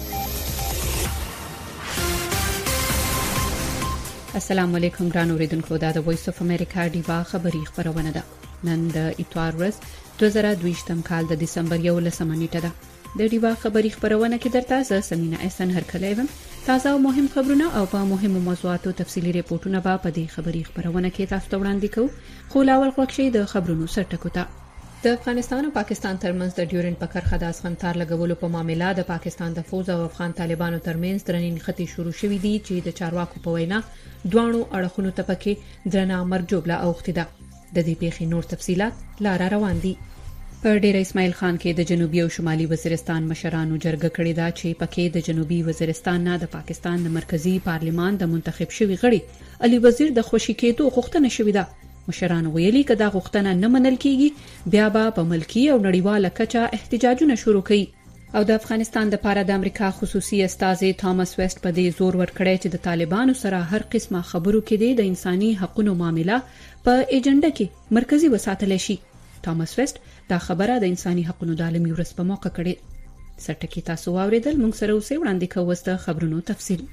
السلام علیکم ګران اوریدونکو، دا د وایس اف امریکا دیوا خبری خبرونه ده. نن د اتوار ورځ دوه زره دوه کال د دسمبر یولسمه نیټه ده. د دیوا خبری خبرونه کې درته زه سمینا احسان هرکلی وم. تازه او مهم خبرونه او په مهمو موضوعاتو تفصیلي ریپورتونه به په دې خبری خبرونه کې تاسو ته وړاندې کوو. خو لاول خوښ شي د خبرونو سرټکو ته. د افغانستان او پاکستان ترمنځ د ډیورنډ په کرښه د اسخنتار لګولو په معاملې د پاکستان د فوز او افغان طالبانو ترمنځ درنې نښتې شروع شوې دي چې د چارواکو په وینا دوانو اړخونو ته پکې درنه مرجوبله اوختي ده. د دې پیښې نور تفصيلات لاره روان دي. په ډیر اسماعیل خان کې د جنوبي او شمالي وزیرستان مشرانو جرګه کړې ده چې پکې د جنوبي وزیرستان نه د پاکستان د مرکزی پارلیمان د منتخب شوی غړي علي وزیر د خوشی کېدو غوښتنه شوې ده. مشرانو ویلي کدا غوښتنه نه منل کیږي بیا به په ملکی او نړیواله کچه احتجاجونه شروع کړي. او د افغانستان د پاره د امریکا خصوصي استازي تامس ویسټ په دې زور ورکړی چې د طالبانو سره هر قسمه خبرو کې د انساني حقوقو معاملې په ایجنډا کې مرکزی وساتل شي. تامس ویسټ دا خبره د انساني حقوقو د عالمي ورځ په موقع کړې. سرټکی تاسو واوریدل، موږ سره اوسې وړاندې کوو د خبرونو تفصیل.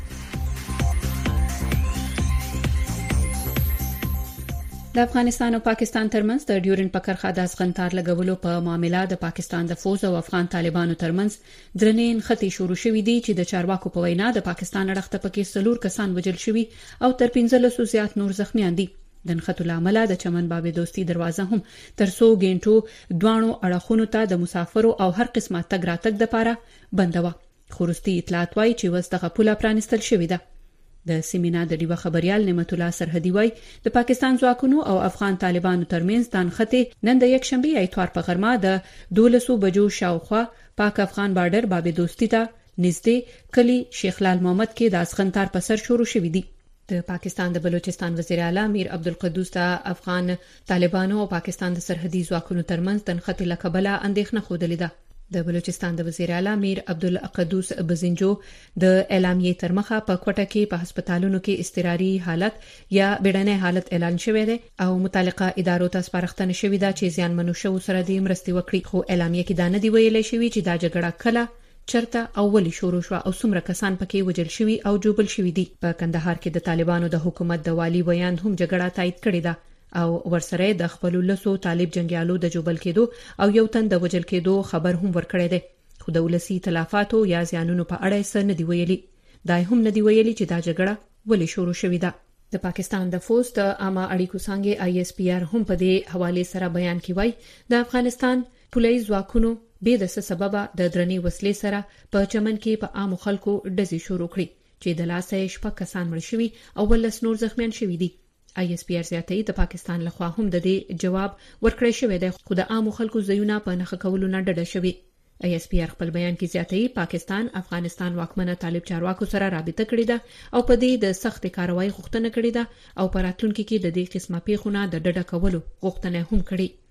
د افغانستان او پاکستان ترمنځ د ډیورنډ په کرښه د اسخنتار لګولو په معاملې د پاکستان د فوز او افغان طالبانو ترمنځ درنې نښتې شروع شوې دي چې د چارواکو په وینا د پاکستان اړخ ته پکې څلور کسان وژل شوي او تر پنځلسو زیات نور زخمیان دي. د نښتو لامل د چمن بابي دوستي دروازه هم تر څو غینټو دوانو اړخونو ته د مسافرو او هر قسمه تګ راتګ لپاره بندوه. خورستي اطلاعات وايي چې وسدغه پوله پرانستل شوې ده. د سیمینا د دیوه خبريال نعمت الله سرحدي وايي د پاکستان ځواکونو او افغان طالبانو ترمنځ د نښتې نن د یک شنبه اتوار په غرمه د دولسو بجو شاوخوا پاک افغان بارډر بابي دوستي ته نږدې کلی شیخ لال محمد کې د اسخنتار په سر شروع شوې دي. د پاکستان د بلوچستان وزیر اعلی میر عبدالقدوس ته افغان طالبانو او پاکستان د سرحدي ځواکونو ترمنځ د نښتې لکبله اندېښنه خوده ده. د بلوچستان د وزیر اعلی میر عبدالقدوس بزنجو د اعلامیې تر مخه په کوټه کې په هسپتالونو کې اضطراري حالت یا بیړنی حالت اعلان شوی دی او متعلقه ادارو ته سپارښتنه شوې ده چې زیانمنو شوو سره د مرستې وکړي. خو اعلامیه کې دا نه دی ویلي شوی چې دا جګړه کله چرته او ولی شروع شو او څومره کسان پکې وژل شوي او جوبل شوي دي. په کندهار کې د طالبانو د حکومت د والی بیان هم جګړه تایید کړې ده او ورسره د خپل لسو طالب جنگیالو د جوبل کېدو او یو تن د وژل کېدو خبر هم ورکړی دی. خو د ولسی تلافاتو یا زیانونو په اړه څه نه دی ویلي. دا هم نه دی ویلي چې دا جګړه ولی شروع شوې ده. د پاکستان د فوز د عامه اړیکو څنګه آی اس پی آر هم په دې حواله سره بیان کوي د افغانستان پولیس ځواکونو به د سبب د درنې وسلې سره په چمن کې په عام خلکو ډزې شروع کړې چې د لاسه شپږ کسان مړ شوي او ولس نور زخمیان شوي دي. آی اس پی آر زیاتې د پاکستان لخوا هم د دې جواب ورکړی شوی دی خو د عام خلکو زیونه په نخښه کولو نه ډډه شوی. آی اس پی آر خپل بیان کې زیاتې پاکستان افغانستان واکمنه طالب چارواکو سره رابطه کړې ده او په دې د سخت کاروایی غوښتنه کړې ده او په راتلونکي کې د دې قسمه پیښونه د ډډه کولو غوښتنه هم کړې.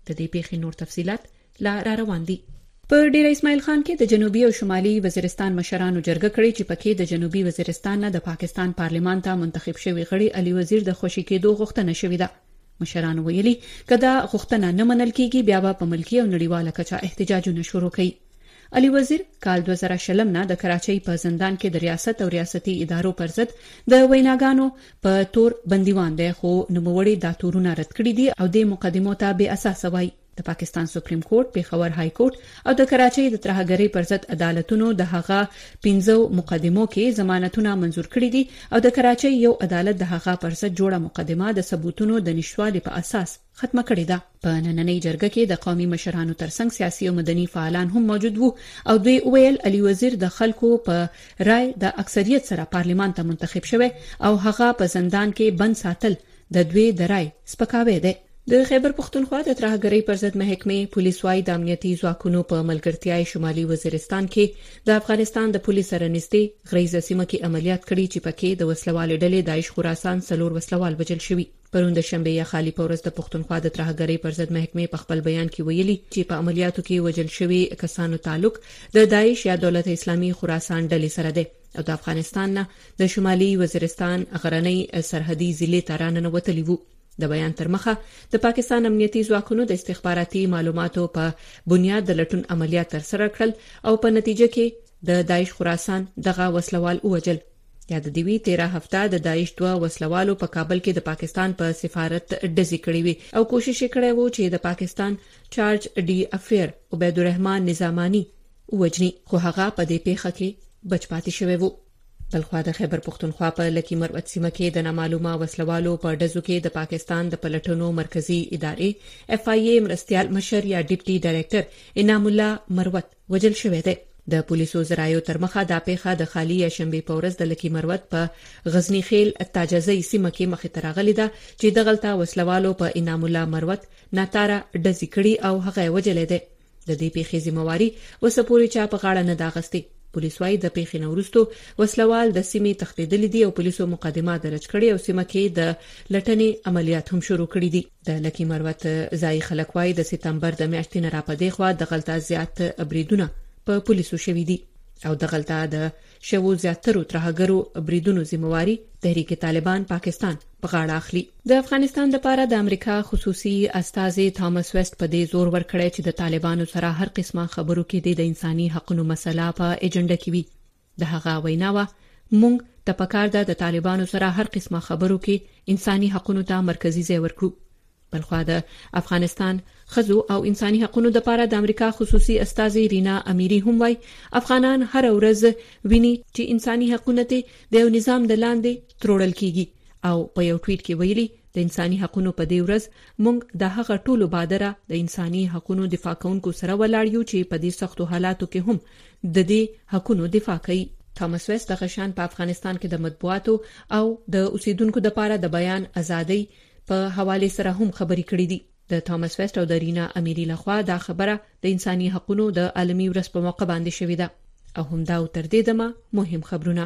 د دې پیښې نور تفصيلات لا را روان دي. په ډیر اسماعیل خان کې د جنوبي او شمالي وزیرستان مشرانو جرګه کړې چې پکې د جنوبي وزیرستان نه د پاکستان پارلمان ته منتخب شوی غړي علي وزیر د خوشی کېدو غوښتنه شوې ده. مشرانو ویلي کدا غوښتنه نه منل کیږي بیا به په ملکی او نړیواله کچه احتجاجونه شروع کړي. علي وزیر کال دوه زره شلم نه د کراچۍ په زندان کې د ریاست او ریاستي ادارو پر ضد د ویناګانو په تور بندیوان دی خو نوموړي دا تورونه رد کړي دي او د مقدمو ته به اساس وایي. د پاکستان سپریم کورټ، پیښور های کورټ او د کراچۍ د ترهګرۍ پر ضد عدالتونو د هغه پنځو مقدمو کې ضمانتونه منزور کړي دي او د کراچۍ یو عدالت د هغه پر ضد جوړه مقدمه د ثبوتونو د نشټوالي په اساس ختمه کړې ده. په نننۍ جرګه کې د قومي مشرانو ترڅنګ سیاسي او مدني فعالان هم موجود وو او دوی ویل علي وزیر د خلکو په رائے د اکثریت سره پارلمان ته منتخب شوی او هغه په زندان کې بند ساتل د دوی د رائے سپکاوی دی. د خیبر پختونخوا د ترهګرۍ پر ضد محکمې پولیس وايي د امنیتي ځواکونو په ملګرتیا شمالي وزیرستان کې د افغانستان د پولیس سره نږدې غریزه سیمه کې عملیات کړي چې پکې د وسلوال ډلې داعش خراسان څلور وسلوال وژل شوي. پرون د شنبه یا خالی پورز د پختونخوا د ترهګرۍ پر ضد محکمې په خپل بیان کې ویلي چې په عملیاتو کې وژل شوي کسانو تعلق د داعش یا دولت اسلامي خراسان ډلې سره دی او د افغانستان نه د شمالي وزیرستان غرنۍ سرحدي ضلع ته راننوتلي وو. د بیان تر مخه د پاکستان امنیتي ځواکونو د استخباراتي معلوماتو په بنیاد د لټون عملیات تر سره کړل او په نتیجه کې د داعش خراسان دغه وسلوال وژل. یا د دوی تیرا هفته د داعش دوه وسلوالو په کابل کې د پاکستان په سفارت ډزې کړې وي او کوشش کړی وو چې د پاکستان چارج ډي افیر عبید الرحمن نظامانی وجني خو هغه په دې پیښه کې بچ پاتې شوی وو. بلخوا د خیبر پختونخوا په لکی مروت سیمه کې د نامعلومه وسلوالو په ډزو کې د پاکستان د پلټنو مرکزی ادارې اف آی ای مرستيال مشر یا ډیپټي ډایریکټر انعام الله مروت وژل شوی دی. د پولیسو زرایو تر مخه د پیښه د خالی شنبه په ورځ د لکی مروت په غزنی خیل تاجزی سیمه کې مخې ته راغلی ده چې دغلطه وسلوالو په انعام الله مروت ناتاره ډزې کړي او هغه وژل دي. د دې پیښې ذمہواری وسپوري چا په غاړه نه داغستي. پولیس وايي د پیښې نورستو وسلوال د سیمې تخدیدل دي او پولیسو مقدمه درج کړې او سیمه کې د لټنې عملیات هم شروع کړي دي. د لکی مروت ځای خلک وايي د سپتمبر د میاشتې نه را پدې خو د غلطه زیات بریدونه په پولیسو شوي دي او د غلطه د شوو زیاترو ترهګرو بریدونو ذمہواری تحریک طالبان پاکستان په غاړه اخلي. د افغانستان لپاره د امریکا خصوصي استازي تامس ویسټ په دې زور ورکړی چې د طالبانو سره هر قسمه خبرو کې د انساني حقوقو مسله په ایجنډا کې وي. د هغه ویناوه مونږ ته پکار ده د طالبانو سره هر قسمه خبرو کې انساني حقوقو ته مرکزي ځای ورکړو. بلخوا د افغانستان خزو او انساني حقوقو لپاره د امریکا خصوصي استازي رینا امیری هم وايي افغانان هر ورځ ویني چې انساني حقوقو ته د یو نظام د لاندې تروړل کیږي او په یو ټویټ کې ویلي د انساني حقوقو په دې ورځ موږ د هغه ټولو بادره د انساني حقوقو دفاع کوونکو سره ولاړ یو چې په دې سختو حالاتو کې هم د دې حقوقو دفاع کوي. تامس ویسټ د غشان په افغانستان کې د مطبوعاتو او د اوسیدونکو لپاره د بیان ازادۍ په حواله سره هم خبري کړې دي. د تامس ویسټ او د رینا امیری لخوا دا خبره د انساني حقوقو د عالمي ورځ په موقع باندې شوې ده او هم دا تر دې دمه مهم خبرونه.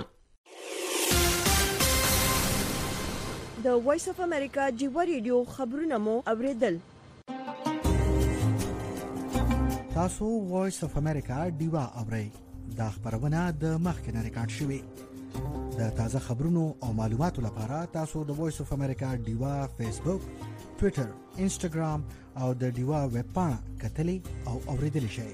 د وایس اف امریکا جیو ریډیو خبرونه مو اوریدل. تاسو وایس اف امریکا دیوا اورئ. دا خبرونه د مخکنه ریکارډ شوې. د تازه خبرونو او معلوماتو لپاره تاسو د وایس اف امریکا دیوا فیسبوک، ټوئیټر، انسټاګرام او د دیوا ویب پاڼه کتلی او اوریدلی شئ.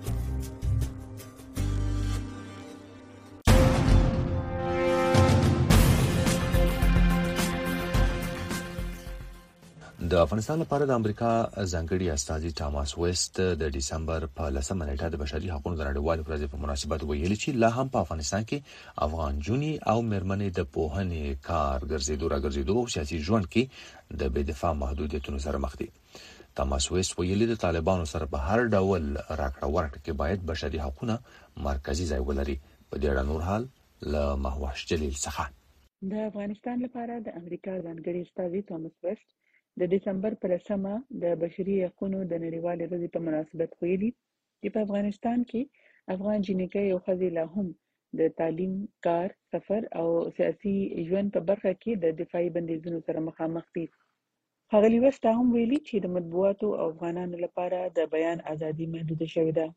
د افغانستان لپاره د امریکا ځانګړي استازي تامس ویسټ د دسمبر په لسمه نیټه د بشري حقوقو د نړیوالې ورځې په مناسبت ویلي چې لا هم په افغانستان کې افغان جوني او مېرمنې د پوهنې، کار، ګرځېدو راګرځېدو او سیاسي ژوند کې د بې دفاع محدودیتونو سره مخ دي. تامس ویسټ ویلي د طالبانو سره په هر ډول راکړه ورکړه کې باید بشري حقوقونه مرکزي ځای ولري. په دې اړه نور حال له مهوش جلیل څخه. د افغانستان لپاره د امریکا ځانګړي استازي تامس ویسټ د دسمبر په لسمه د بشري حقوقو د نړیوالې ورځې په مناسبت ویلي چې په افغانستان کې افغان جنکۍ او ښځې لا هم د تعلیم، کار، سفر او سیاسي ژوند په برخه کې د دفاعي بندیزونو سره مخامخ دي. ښاغلي وسټا هم ویلي چې د مطبوعاتو او افغانانو لپاره د بیان ازادي محدوده شوې ده.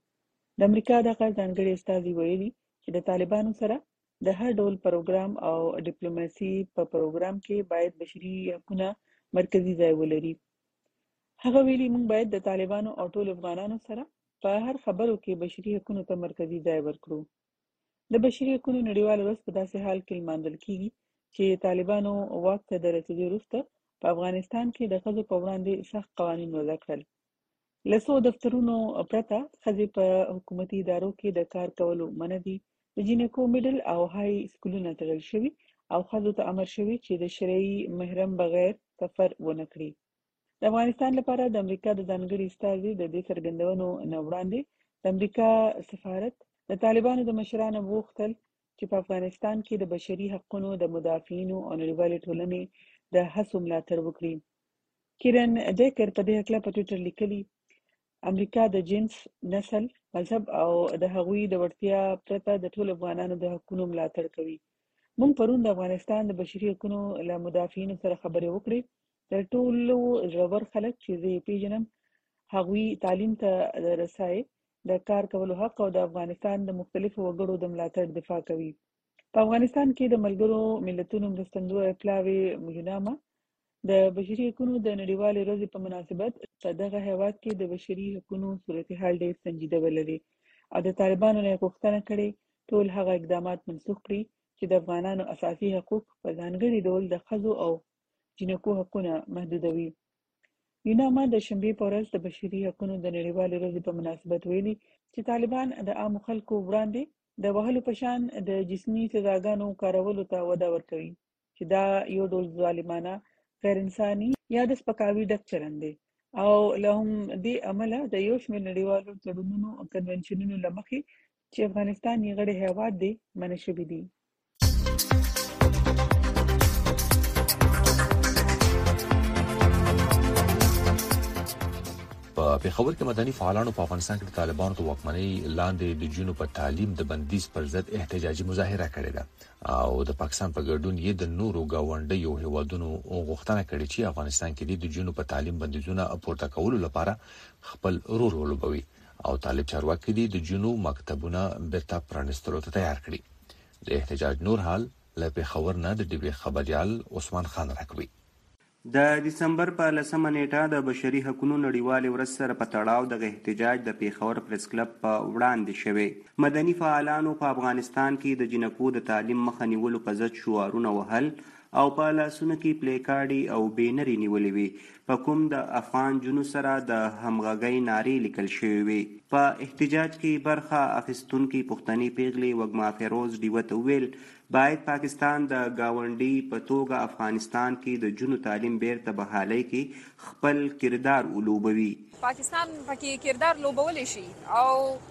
د امریکا دغه ځانګړي استازي ویلي چې د طالبانو سره د هر ډول پروګرام او ډیپلوماسي په پروګرام کې باید بشري حقوقونه مرکزي ځای ولري. هغه ویلي موږ باید د طالبانو او ټول افغانانو سره په هر خبرو کې بشري حقوقو ته مرکزي ځای ورکړو. د بشري حقوقو نړیوال ورځ په داسې حال کې لمانځل کیږي چې طالبانو واک ته د رسیدو وروسته په افغانستان کې د ښځو په وړاندې سخت قوانین وضع کړل. له څو دفترونو پرته ښځې په حکومتي ادارو کې د کار کولو منع دي. د جینکو میډل او های سکولونه تړل شوي او ښځو ته امر شوي چې د شرعي محرم بغیر سفر ونه کړي. د افغانستان لپاره د امریکا د ځانګړي استازي د دې څرګندونو نه وړاندې د امریکا سفارت د طالبانو د مشرانو وغوښتل چې په افغانستان کې د بشري حقوقو د مدافعینو او نړیوالې ټولنې د هڅو ملاتړ وکړي. کیرن ډیکر په دې هکله په ټویټر لیکلي امریکا د جنس، نسل، مذهب او د هغوی د وړتیا پرته د ټولو افغانانو د حقوقو ملاتړ کوي. موږ پرون د افغانستان د بشري حقوقو له مدافعینو سره خبرې وکړې. د ټولو زړور خلک چې زه یې پیژنم هغوی تعلیم ته د رسای، د کار کولو حق او د افغانستان د مختلفو وګړو د ملاتړ دفاع کوي. په افغانستان کې د ملګرو ملتونو مرستندویه پلاوي یوناما د بشري حقوقو د نړیوالې ورځې په مناسبت په دغه هیواد کې د بشري حقوقو صورتحال ډېر سنجیده ولري او د طالبانو نه غوښتنه کړې ټول هغه اقدامات منسوخ کړي چې د افغانانو اساسي حقوق په ځانګړي ډول د ښځو او جنکو حقونه محدودوي. یوناما د شنبې په ورځ د بشري حقوقو د نړیوالې ورځې په مناسبت ویلي چې طالبان د عامو خلکو وړاندې د وهلو په شان د جسمي سزاګانو کارولو ته وده ورکوي چې دا یو ډول ظالمانه، غیر انساني یا د سپکاوي ډک چلند دی او له همدې امله د یو شمېر نړیوالو تړونونو او کنونشنونو له مخې چې افغانستان یې غړی هیواد دی منع شوي دي. په پیښور کې مدني فعالانو په افغانستان کې د طالبانو د واکمنۍ لاندې د جنونو په تعلیم د بندیز پر ضد احتجاجي مظاهره کړې ده او د پاکستان په ګډون یې د نورو گاونډیو هیوادونو غوښتنه کړې چې افغانستان کې د جنونو په تعلیم بندیزونه پورته کولو لپاره خپل رول ولوبوي او طالب چارواکي دي د جنونو مکتبونه بیرته پرانستلو ته تیار کړي. د احتجاج نور حال له پیښور نه د ډیوی خبريال عثمان خان راکوي. د دسمبر په لسمه نیټه د بشري حقوقو نړیوالې ورځ سره په تړاو دغه احتجاج د پیښور پریس کلب په وړاندې شوی. مدني فعالانو په افغانستان کې د جنکو د تعلیم مخه نیولو په ضد شعارونه وهل او په لاسونو کې پلیکاډي او بینرې نیولې وي. په کوم د افغان جنو سره د همغږۍ نارې لیکل شوې وي. په احتجاج کې برخه اخیستونکي پښتني پیغلې وږمه فیروز ډیوه ته وویل باید پاکستان د گاونډي په توګه افغانستان کې د جنو تعلیم بیرته بحالۍ کې خپل کردار ولوبوي. پاکستان پکې کردار لوبولی شي او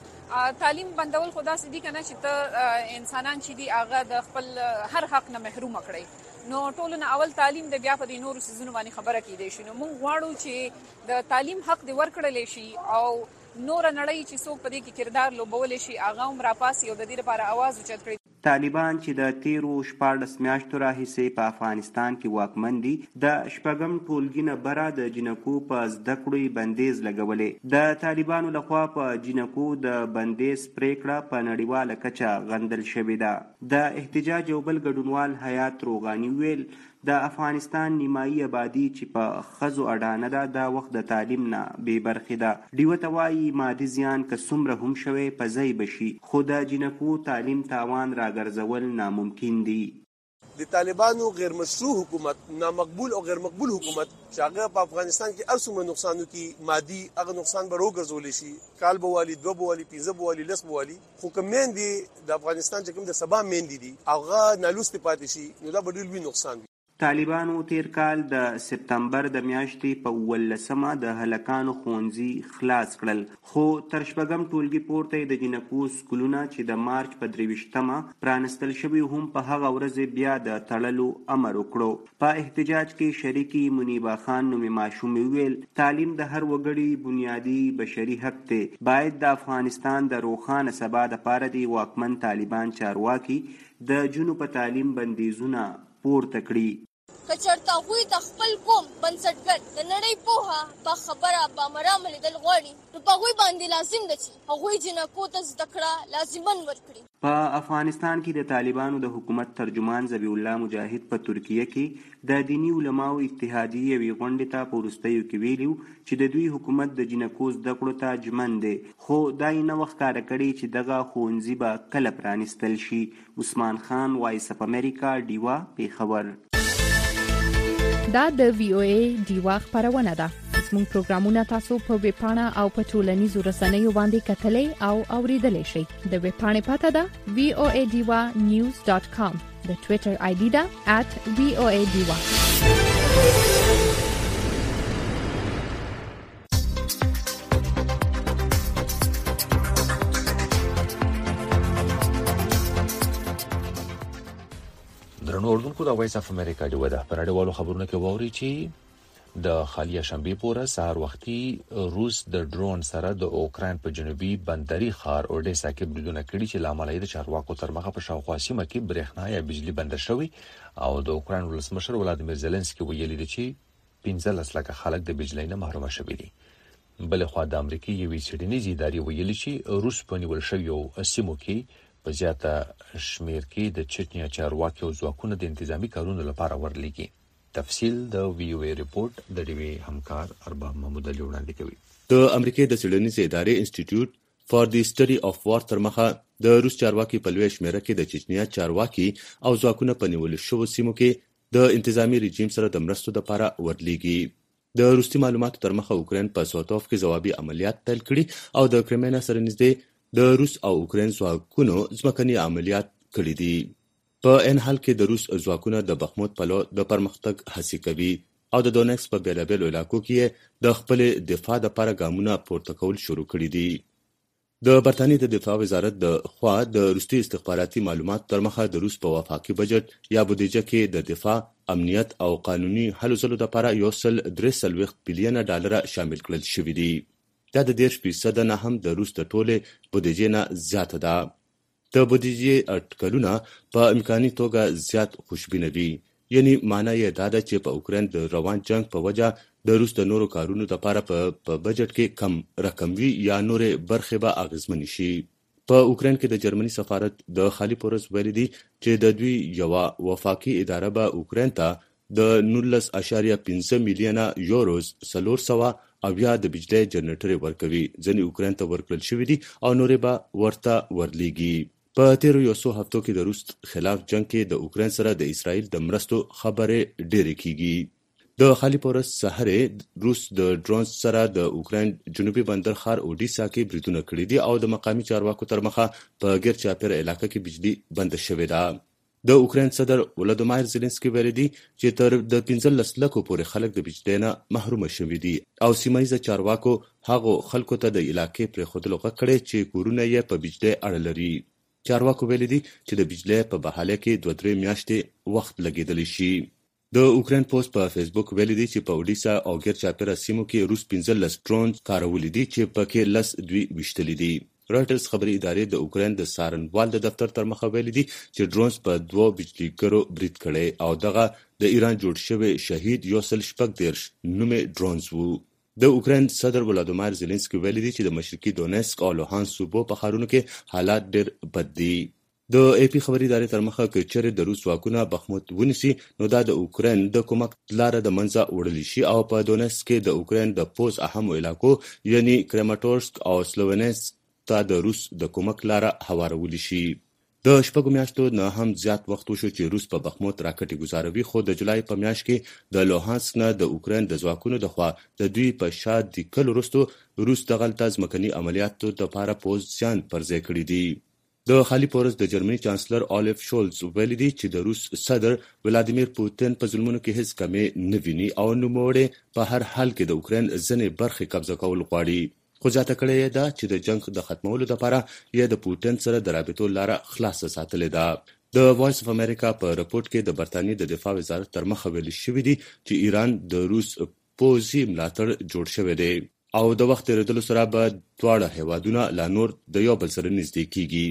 تعلیم بندول خدا سدي کنه چې ته انسانان چې دي هغه د خپل هر حق نه محروم کړي. نو ټولو نه اول تعلیم د بیا په دې نورو سيزونو باندې خبره کیدای شي. نو موږ غواړو چې د تعلیم حق دې ورکړل شي او نور نړۍ چې څوک په دې کې کردار لوبول شي هغه هم راپاسي او د دې لپاره आवाज اوچت کړي. طالبان چې د تیرو شپاړلس میاشتو راهیسې په افغانستان کې واکمن دي د شپږم ټولګي نه بره د جنکو په زده کړو بندیز لګولې. د طالبانو لخوا په جنکو د بندیز پریکړه په نړیواله کچه غندل شوې ده. د احتجاج یو بل ګډونوال حیات روغاني ویل د افغانستان نیمایي آبادی چې په ښځو اډانه ده دا وخت د تعلیم نه بې برخې ده. ډیوه ته وایي مادي زیان که څومره هم شوی په ځای بشي خو د جنکو تعلیم تاوان راګرځول ناممکن دي. د طالبانو غیر مشروع حکومت، نامقبول او غیر مقبول حکومت چې هغه په افغانستان کې هر څومره نقصانو کې مادي هغه نقصان به راوګرځولی شي، کال به والي، دوه به والي، پنځه به والي، لس به والي، خو که میندې د افغانستان چې کوم د سبا میندې دي هغه نالوستې پاتې شي نو دا به ډېر لوی نقصان وي. طالبانو تیر کال د سپتمبر د میاشتې په اوولسمه د هلکانو ښوونځي خلاص کړل خو تر شپږم ټولګي پورته د جنکو سکولونه چې د مارچ په درویشتمه پرانستل شوي هم په هغه ورځ بیا د تړلو امر وکړو. په احتجاج کې شریکي منیبا خان نومي ماشومې ویل تعلیم د هر وګړي بنیادي بشري حق دی. باید د افغانستان د روښانه سبا دپاره د واکمن طالبان چارواکي د جنو په تعلیم بندیزونه پورته کړي. کچرتا غوی د خپل قوم بنسټګر د نړۍ پوها په خبره په مرامل دل غوړي نو په غوی باندې لازم ده چې هغوی جنکو ته زده کړه لازمن ورکړي. په افغانستان کې د طالبانو د حکومت ترجمان ذبیح الله مجاهد په ترکیه کې د دینی علماو اتحادیې یوې غونډې ته په وروستیو کې ویلي چې د دوی حکومت د جنکو زده کړو ته ژمن دی، خو دا یې نه ښکاره کړی چې دغه ښوونځي به کله پرانیستل شي. عثمان خان، وایس اف امریکا، ډیوا، پیښور. دا د وی او ای ډیوا خبرونه ده. زموږ پروګرامونه تاسو په ویب پاڼه او په ټولنیزو رسنیو باندې کتلای او اوریدلای شئ. د ویب پاڼې پته ده وی او ای ډیوا نیوز ډاٹ کام. د ټوئیټر آی ډي ده ات وی او ای ډیوا. درنو اردوونکو د وایس اف امریکا ډیوا ده په نړیوالو خبرونو کې ووري چې د خالیه شنبه پورې سهار وختي روس د ډرون سره د اوکرين په جنوبي بندري ښار اودیسا کې بریدونه کړي چې لامل یې د چارواکو تر مخه په شاوخوا سیمه کې برېښنا یا بجلی بند شوی او د اوکرين ولسمشر ولادیمیر زيلنسکي ویلي دی چې پنځلس لکه خلک د بجلی نه محروم شوي دي. بل خو د امریکای یوې سړنیزي ادارې ویلي چې روس په نیول شویو سیمو کې په زیاته شمیر کې د چچنیا چارواکي او ځواکونو د انتظامی کارونو لپاره ورلېږي. تفصیل د وی او ای ریپورت د ډیوی همکار ارباب محمود علي وړاندې کوي. د امریکای د سړنیزې ادارې انسټیټیوټ فار دی سټډي اف وار تر مخه د روس چارواکي په لوی شمیره کې د چچنیا چارواکي او ځواکونو په نیول شوو سیمو کې د انتظامی رژیم سره د مرستو لپاره ورلېږي. د روسي معلوماتو تر مخه اوکرين په سوتوف کې ځوابي عملیات پیل کړي او د کرمینیا سره نږدې د روس او اوکرين ځواکونو ځمکني عملیات کړي دي. په ان حال کې د روس ځواکونه د بخموت په لور د پرمختګ هڅې کوي او د دونکس په بیلابیلو علاقو کې د خپل دفاع لپاره ګامونه پورته کول شروع کړي دي. د برتانیې د دفاع وزارت د خوا د روسي استخباراتي معلومات تر مخه د روس په وفاقي بجټ یا بودیجه کې د دفاع، امنیت او قانوني هلو ځلو لپاره یو سل درې څلوېښت بلین ډالر شامل کړل شوي دي. دا د دېرش فیصد نه هم د روس د ټولې بودیجې نه زیاته ده. د بودیجې اټکلونه په امکاني توګه زیات خوشبینه وي، یعنی معنی یې دا ده چې په اوکرين د روان جنگ په وجه د روس د نورو کارونو لپاره په بجټ کې کم رقم وي یا نورې برخې به اغیزمنې شي. په اوکرين کې د جرمني سفارت د خالي پورس ویلي دي چې د دوی یو وفاقي اداره به اوکرين ته د نولس اشاریه پنځه میلیونه یوروز څلور سوه او بیا د بجلی جنریټر ورکوي. ځینې اوکرين ته ورکړل شوي دي او نورې به ورته ورلېږي. په تیرو یو څو هفتو کې د روس خلاف جنگ کې د اوکرين سره د اسرائیل د مرستو خبرې ډېرې کیږي. د خالي پورس سحرې روس د ډرون سره د اوکرين جنوبي بندر ښار اودیسا کې بریدونه کړي دي او د مقامي چارواکو تر مخه په غیر چاپیره علاقه کې بجلی بند شوې ده. د اوکرين صدر ولادیمیر زيلنسکي ویلي دي چې تر د پنځلس لکو پورې خلک د بجلی نه محروم شوي دي او سیمایي چارواکو هغو خلکو ته د علاقې پرېښودلو غږ کړی چې کورونه یې په بجلی اړه لري. چارواکو ویلي دي چې د بجلی په بحاله کې دوه درې میاشتې وخت لګیدلی شي. د اوکرين پوسټ په فیسبوک ویلي دي چې په اودیسا او غیر چاپیره سیمو کې روس پنځلس ډرون کارولي دي چې پکې لس دوی وشتلي دي. رایټرز خبري ادارې د اوکرين د سارنوال د دفتر تر مخه ویلي دي چې ډرونز په دوه بجلیګرو برید کړي او دغه د ایران جوړ شوی شهید یو سل شپږ دیرش نومې ډرونز وو. د اوکرين صدر ولادیمیر زيلنسکي ویلي دي چې د مشرقي دونیسک او لوهانسک صوبو په ښارونو کې حالات ډېر بد دي. د ای پی خبري ادارې تر مخه کې چیرې د روس ځواکونه بخموت ونیسي نو دا د اوکرين د کومک لاره د منځه وړل شي او په دونیسک کې د اوکرين د پوز اهم علاقو یعنی کراماټورسک او سلوونسک ته د روس د کومک لاره هوارول شي. د شپږو میاشتو نه هم زیات وخت وشو چې روس په بخموت راکټي گزاروي، خو د جولای په میاشت کې د لوهانسک نه د اوکرين د ځواکونو د خوا د دوی په شا د کل وروسته روس د غلطه ځمکني عملیاتو لپاره پوزیشن پرځای کړی دی. د خالي پورس د جرمني چانسلر اولف شولز ویلي دي چې د روس صدر ولادیمیر پوتین په ظلمونو کې هیڅ کمی نه ویني او نوموړی په هر حال کې د اوکرين ځینې برخې قبضه کول غواړي. خو ځاته کړی ده چې د جنگ د ختمولو لپاره یې د پوتین سره د رابطو لاره خلاصه ساتلې ده. د وایس اف امریکا په رپورت کې د برتانیې د دفاع وزارت تر مخه ویل شوی دی چې ایران د روس پوځي ملاتړ جوړ شوی دی او د وخت تیریدلو سره به دواړه هیوادونه لا نور د یو بل سره نږدې کیږي.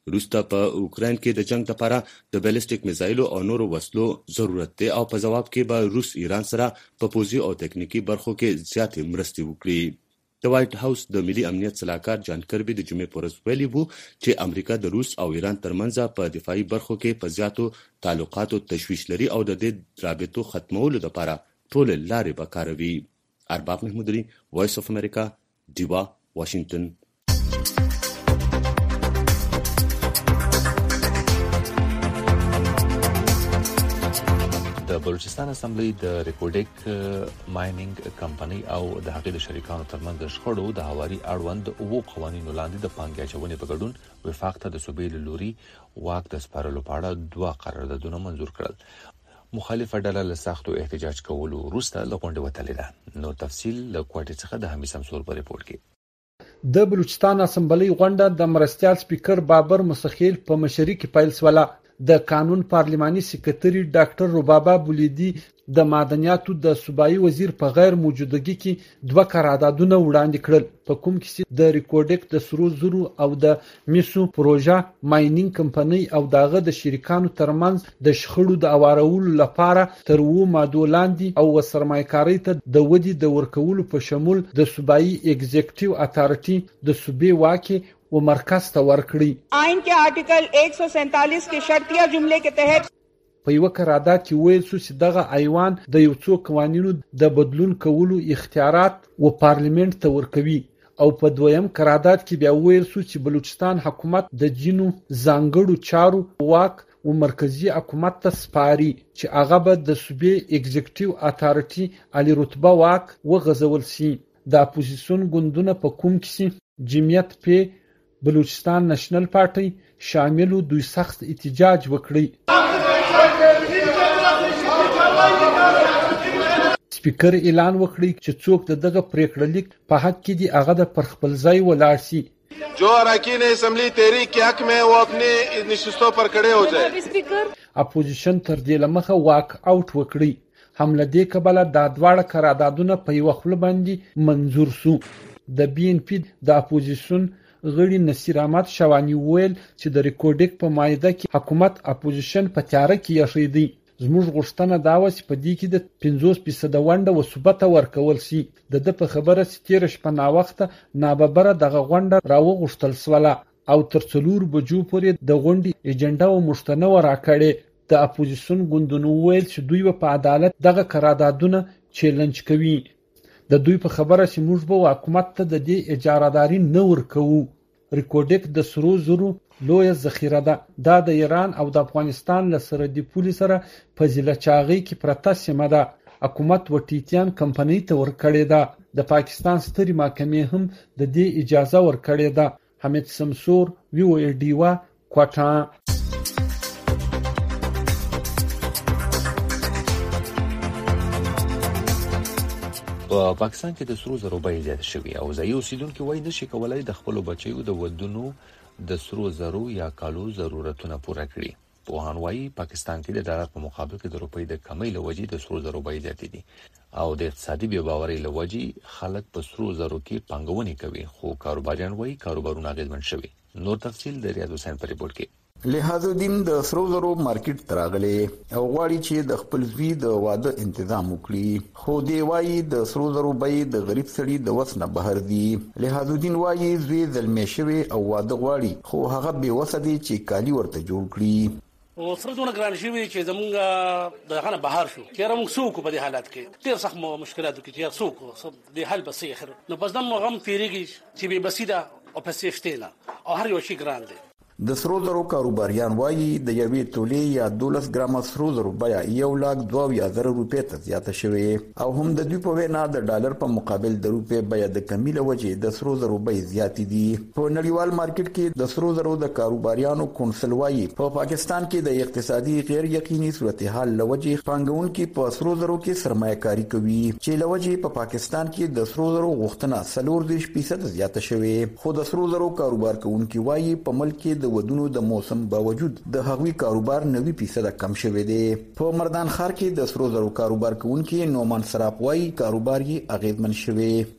روستا په اوکرين کې د جنگ لپاره د بیلستیک میزایلو او نورو وسلو ضرورت دی او په جواب کې به روس ایران سره په پوزي او تکنیکی برخو کې زیاتې مرستې وکړي. د وایټ هاوس د ملي امنیت صلاحکار جان کربي د جمعې په ورځ ویلي وو چې امریکا د روس او ایران ترمنځ په دفاعي برخو کې په زیاتو تعلقاتو تشویش لري او د دې رابطو ختمولو لپاره ټول لارې به کاروي. ارباب محمودري، وایس اف امریکا، دیوا، واشنگټن. د بلوچستان اسمبلی د ریکورډیک مایننګ کمپنی او د هغې د شریکانو ترمنځ د شخړو د هواري اړوند اوو قوانینو لاندې د پانګې اچونې په ګډون وفاق ته د صوبې له لوري واک د سپارلو په اړه دوه قراردادونه منظور کړل. مخالفه ډله له سختو احتجاج کولو وروسته له غونډې وتلې ده. نو تفصیل له کوټې څخه د حمید سمسور په ریپورت کې. د بلوچستان اسمبلی غونډه د مرستیال سپیکر بابر مسخیل په مشرۍ کې پیل شوه. د قانون پارلماني سکرټري ډاکټر ربابا بولیدي د معدنیاتو د صوبایي وزیر په غیر موجودګۍ کې دوه قراردادونه وړاندې کړل، په کوم کې د ریکورډیک د سرو زرو او د میسو پروژه مایننګ کمپنی او دغه د شریکانو ترمنځ د شخړو د اوارولو لپاره تر وو ماده لاندې او سرمایه‌کاري ته د ودی د ورکولو په شمول د صوبایي ایگزیکټیو اتارټي د صوبې واکي و مرکز ته ورکړي. آئین के आर्टिकल एक सौ सैंतालीस के शर्तिया जुमले के तहत په یو قرارداد کې ویل شو چې دغه ایوان د یو څو قوانینو د بدلون کولو اختیارات و پارلیمنت ته ورکوي او په دویم قرارداد کې بیا ویل شو چې بلوچستان حکومت د جنو ځانګړو چارو واک و مرکزی حکومت ته سپاري چې هغه به د صوبې ایگزیکټیو اتارټي عالی رتبه واک وغځول شي. د اپوزیسیون ګوندونه په کوم کې جمعیت په بلوچستان نېشنل پارټي شاملو دوی سخت احتجاج وکړي. سپیکر اعلان وکړي چې څوک دغه پریکړه لیک په حق کې دی هغه د پر خپل ځای ولاړ شي. जो अरकान असम्बली तहरीक के हक में वो अपने नशिस्तों पर खड़े हो जाए. اپوزیشن تر دې لمخه واک اوټ وکړي. حمله دې کبله د دواړه قراردادونه په یو خپل باندې منظور شو. د بي ان پی د اپوزیشن غړي نصیر احمد شوانی ویل چې د ریکورډیک په مایده کې حکومت اپوزیشن په تیاره کې یخېدي. زموږ غوښتنه دا و چې په دې کې د پنځوس فیصد ونډه وثبته ورکول شي. د د په خبره چې تیر شپه نا وخت ناببره دغه غونډه راوغښتل سوله او تر څلور بجو پورې د غونډې ایجنډا و مشتنه ورکړې. د اپوزیسیون ګوندونو ویل چې دوی په عدالت دغه قراردادونه چیلنج کوي. د دوی په خبره چې موږ به حکومت ته د دې اجارهداري نه ورکوو. ریکورډیک د سرو زرو لویه ذخیره ده. دا د ایران او د افغانستان له سرحدي پولې سره په ځلچاغۍ کې پرته سیمه ده. حکومت وټیتیان کمپنۍ ته ورکړې ده. د پاکستان سترې محکمې هم د دې اجازه ورکړې ده. حمید سمسور، وی او ای ډیوا، کوټا. په پاکستان کې د سرو زرو بیې زیاتې شوې او ځایي اوسیدونکي وایي نشي کولای د خپلو بچیو د ودونو د سرو زرو یا کالو ضرورتونه پوره کړي. پوهان وایي پاکستان کې د ډالر په مقابل کې د روپۍ د کمۍ له وجې د سرو زرو بیې زیاتې دي او د اقتصادي بې باورۍ له وجې خلک په سرو زرو کې پانګونې کوي، خو کاروباریان وایي کاروبارونه اغېزمن شوي. نور تفصیل د ریاض حسین په ریپورت کې. لحاظ الدین د سرو زرو مارکیټ تراغلي او غواړي چې د خپل زوی د واده تنظیم وکړي، خو دی وایي د سرو زرو بیې د غریب سړي د وس نه بهر دي. لحاظ الدین وایي زوی زلمی شوی او واده غواړي، خو هغه بې وسه دی چې کالي ورته جوړ کړي. او سره دونه ګران شوی چې زمونږ د غنه بهر شو چې موږ سوق په دې حالت کې ډېر سخت مشکلات کې چې سوق د حل بسې اخر نو بس دم غم تیریږي چې به بسیده او پسې شته او هر یو شي ګران دی. د سرو زرو کاروباریان وایي د یوې تولې یا دولس ګرامه سرو زرو بیه یو لاک دوه اویا زره روپۍ ته زیاته شوې او هم د دوی په وینا د ډالر په مقابل د روپۍ بیه د کمۍ له وجې د سرو زرو بیې زیاتې دي. په نړیوال مارکیټ کې د سرو زرو د کاروباریانو کونسل وایي په پاکستان کې د اقتصادي غیر یقیني صورتحال له وجې پانګونکي په سرو زرو کې سرمایه‌کاري کوي چې له وجې په پاکستان کې د سرو زرو غوښتنه څلور دېرش فیصد زیاته شوې. خو د سرو زرو کاروبار کوونکي وایي په ملک کې د ودونو د موسم باوجود د هغوی کاروبار نوي فیصد کم شوی دی. په مردان ښار کې د سرو زرو کاروبار کوونکي نومان سراپ وایي کاروبار یې اغیزمن شوی.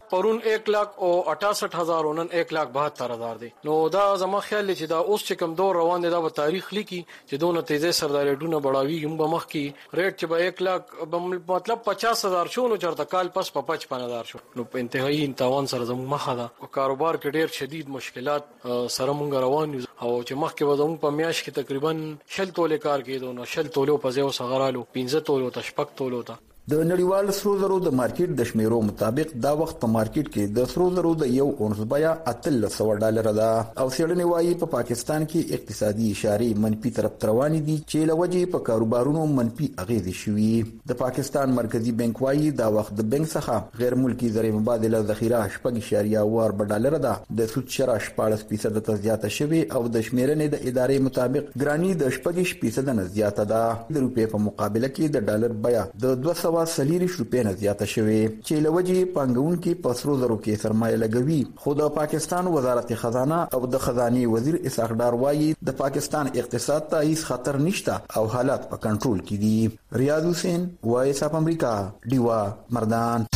پرون एक लाख او अठासठ हजार ونن एक लाख बहत्तर हजार دی. نو دا زما خیال چې دا اوس چې کوم دور روان دی دا په تاریخ لیکي چې دونه تیزه سردار ډونه بڑاوي هم به مخ کی ریټ چې به एक लाख مطلب पचास हजार شو نو چرته کال پس په पचपन हजार شو. نو په انتهایی تاوان سره زموږ مخه ده او کاروبار کې ډیر شدید مشکلات سره مونږ روان یو او چې مخکې وځم په میاش کې تقریبا شل تولې کار کېدو نو شل تولو په ځای وسغرالو پنځه تولو تشپک تولو تا د نړیوال سرو زرو د مارکیټ د شمیرو مطابق دا وخت په مارکیټ کې د سرو زرو د یو اونس بیه اتلس سوه ډالر ده او څېړنې وايي په پاکستان کې اقتصادي اشارې منفي طرف روانې دي چې له وجې په کاروبارونو منفي اغېزې شوي. د پاکستان مرکزی بانک وايي دا وخت د بانک څخه غیر ملکی زر مبادله ذخیره شپږ اشاریه اوه اربع ډالر ده. د سود شرح شپاړس فیصد ته زیاته شوې او د شمیرنې د ادارې مطابق ګرانی د شپږ فیصد نه زیاته ده. د روپې په مقابله کې د ډالر بیه د دوه سوه سلیریش روپۍ نه زیاته شوې چې له وجې پانګونکي په سرو زرو کې سرمایه لګوي. خو د پاکستان وزارت خزانه او د خزانه وزیر اسحاق ډار وايي د پاکستان اقتصاد ته هیڅ خطر نشته او حالات په کنټرول کې دي. ریاض حسین وایس اف امریکا ډیوا مردان.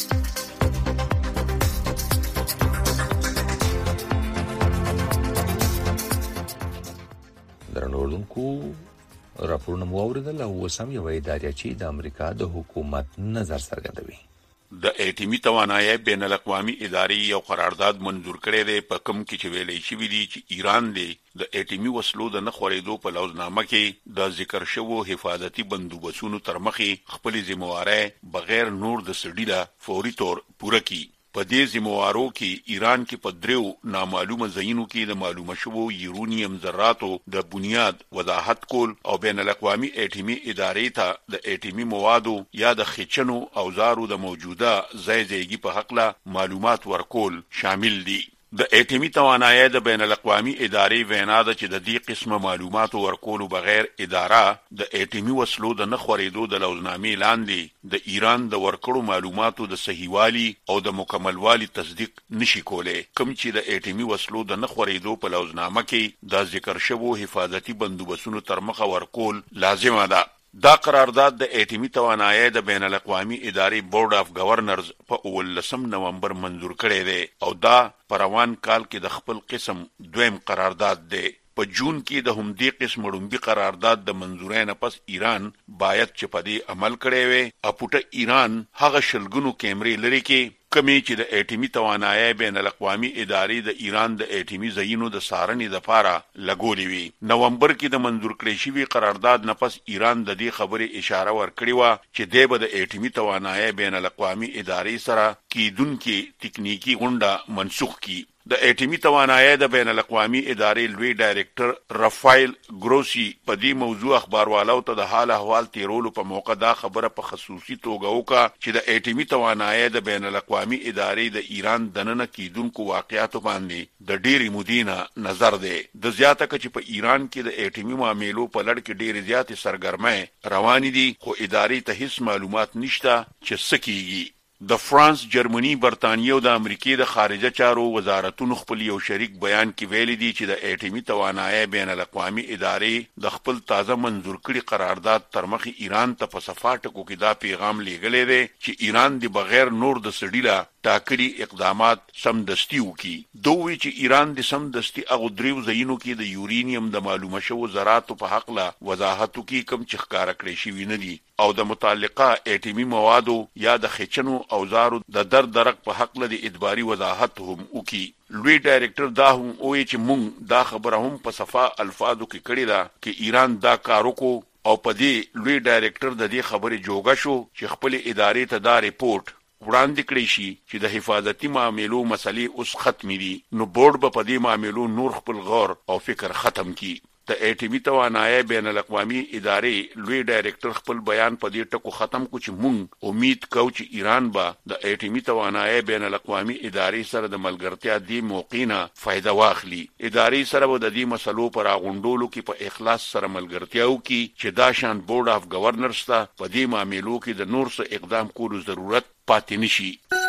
درنوړونکو راپورونه مو اوریدل او وسم یو ادارې چې د امریکا د حکومت نظر څرګندوي. د ایټمی توانایي بین الاقوامي ادارې یو قرارداد منظور کړی دی په کوم کې چې ویلې شوی دی چې ایران دی د ایټمی وسلو د نه خورېدو په لوزنامه کې د ذکر شوو حفاظتي بندوبستونو تر مخې خپل ذمہواری بغیر نور د سړي فوري تور پوره کړي. په دې ذمہوارو کې ایران کې په دریو نامعلومه ځایونو کې د معلومه شوو یورونیم ذراتو د بنیاد وضاحت کول او بین الاقوامي ایټمی ادارې ته د ایټمی موادو یا د خچنو اوزارو د موجوده ځای ځایګي په حق له معلومات ورکول شامل دي. د ایټمی توانایي د بین الاقوامي ادارې وینا ده چې د دې قسمه معلوماتو ورکولو بغیر اداره د ایټمی وسلو د نه خورېدو د لوزنامې لاندې د ایران د ورکړو معلوماتو د صحیحوالي او د مکملوالي تصدیق نشي کولای. کوم چې د ایټمی وسلو د نه خورېدو په لوزنامه کې د ذکر شوو حفاظتي بندوبستونو تر مخه ورکول لازمه ده. دا قرارداد د ایټمی توانایي د بین الاقوامي ادارې بورډ اف گورنرز په اولسم نومبر منظور کړی دی او دا په روان کال کې د خپل قسم دویم قرارداد دی. په جون کې د همدې قسم وړومبي قرارداد د منظورۍ نه پس ایران باید چې په دې عمل کړی وي. اپوټه ایران هغه شلګونو کیمرې لري کې کمی چې د ایټمی توانایي بین الاقوامي ادارې د ایران د ایټمی ځایونو د سارنې لپاره لګولې وي. نومبر کې د منظور کړی شوی قرارداد نه پس ایران د دې خبرې اشاره ورکړې و چې د به د ایټمی توانایي بین الاقوامي ادارې سره کیدونکو تکنیکی غونډه منسوخ کی. د ایټمی توانایي د بین الاقوامي ادارې لوی ډایریکټر رافایل ګروسی په دې موضوع اخباروالو ته د حال احوال تیرولو په موقع دا خبره په خصوصي توګه وکړه چې د ایټمی توانایي د بین الاقوامي ادارې د ایران دننه کیدونکو واقعیاتو باندې د ډېری مودینه نظر دی. د زیاته چې په ایران کې د ایټمی معاملو په لړ کې ډېرې زیاتې سرګرمۍ روانې دي خو ادارې ته هیڅ معلومات نشته چې څه کیږي. د فرانس، جرمني، برتانیې او د امریکې د خارجه چارو وزارتونو خپل یو شریک بیان کې ویلي دي چې د ایټمی توانایي بین الاقوامي ادارې د خپل تازه منظور کړي قرارداد تر مخې ایران ته په صفا ټکو کې دا پیغام لیږلی دی چې ایران د بغیر نور د سړي ټاکلي اقدامات سمدستي وکړي. دوی چې ایران د سمدستي هغو دریو ځایونو کې د یورینیم د معلومه شوو ذراتو په هکله وضاحت وکړي کوم چې ښکاره کړی شوي نه دي او د متعلقه ایټمی موادو یا د خچنو اوزارو د در درک په هکله د ادباري وضاحت هم وکړي. لوی ډایریکټر دا هم وایي چې موږ دا خبره هم په صفا الفاظو کې کړې ده چې ایران دا کار وکړو او په دې لوی ډایریکټر د دې خبرې جوګه شو چې خپل ادارې ته دا ریپورت وړاندې کړی شي چې د حفاظتي معاملو مسلې اوس ختمې دي. نو بورډ به په دې معاملو نور خپل غور او فکر ختم کړي. د ایټمی توانایي بین الاقوامي ادارې لوی ډایریکټر خپل بیان په دې ټکو ختم کو چې موږ امید کوو چې ایران به د ایټمی توانایي بین الاقوامي ادارې سره د ملګرتیا دی موقع نه فائدہ واخلي. ادارې سره به د دې مسلو پر اغونډولو کې په اخلاص سره ملګرتیا وکړي چې دا شان بورډ اف گورنرز ته په دې معاملو کې د نور څه اقدام کولو ضرورت پاتې نشي.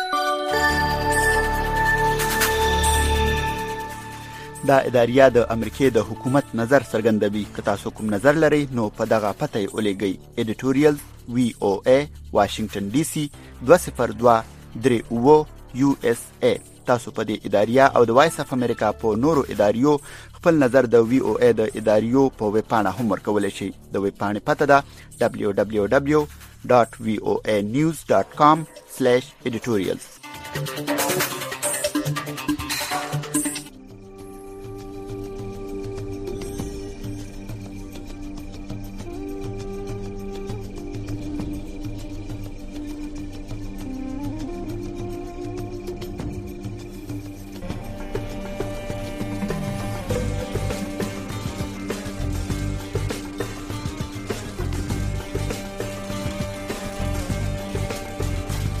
دا اداریه د امریکای د حکومت نظر څرګندوي. که تاسو کوم نظر لرئ نو په دغه پته یې ولیږئ. ایډیټوریال وی او ای واشنگټن ډي سي دوه صفر دوه درې اوه یو اس ای. تاسو په دې اداریه او د وایس اف امریکا په نورو اداریو خپل نظر د وی او ای د اداریو په ویب پاڼه هم ورکولی شئ. د ویب پاڼې پته ده دبلیو دبلیو دبلیو ډاټ وی او ای نیوز ډاټ کام سلیش ایډیټوریلز.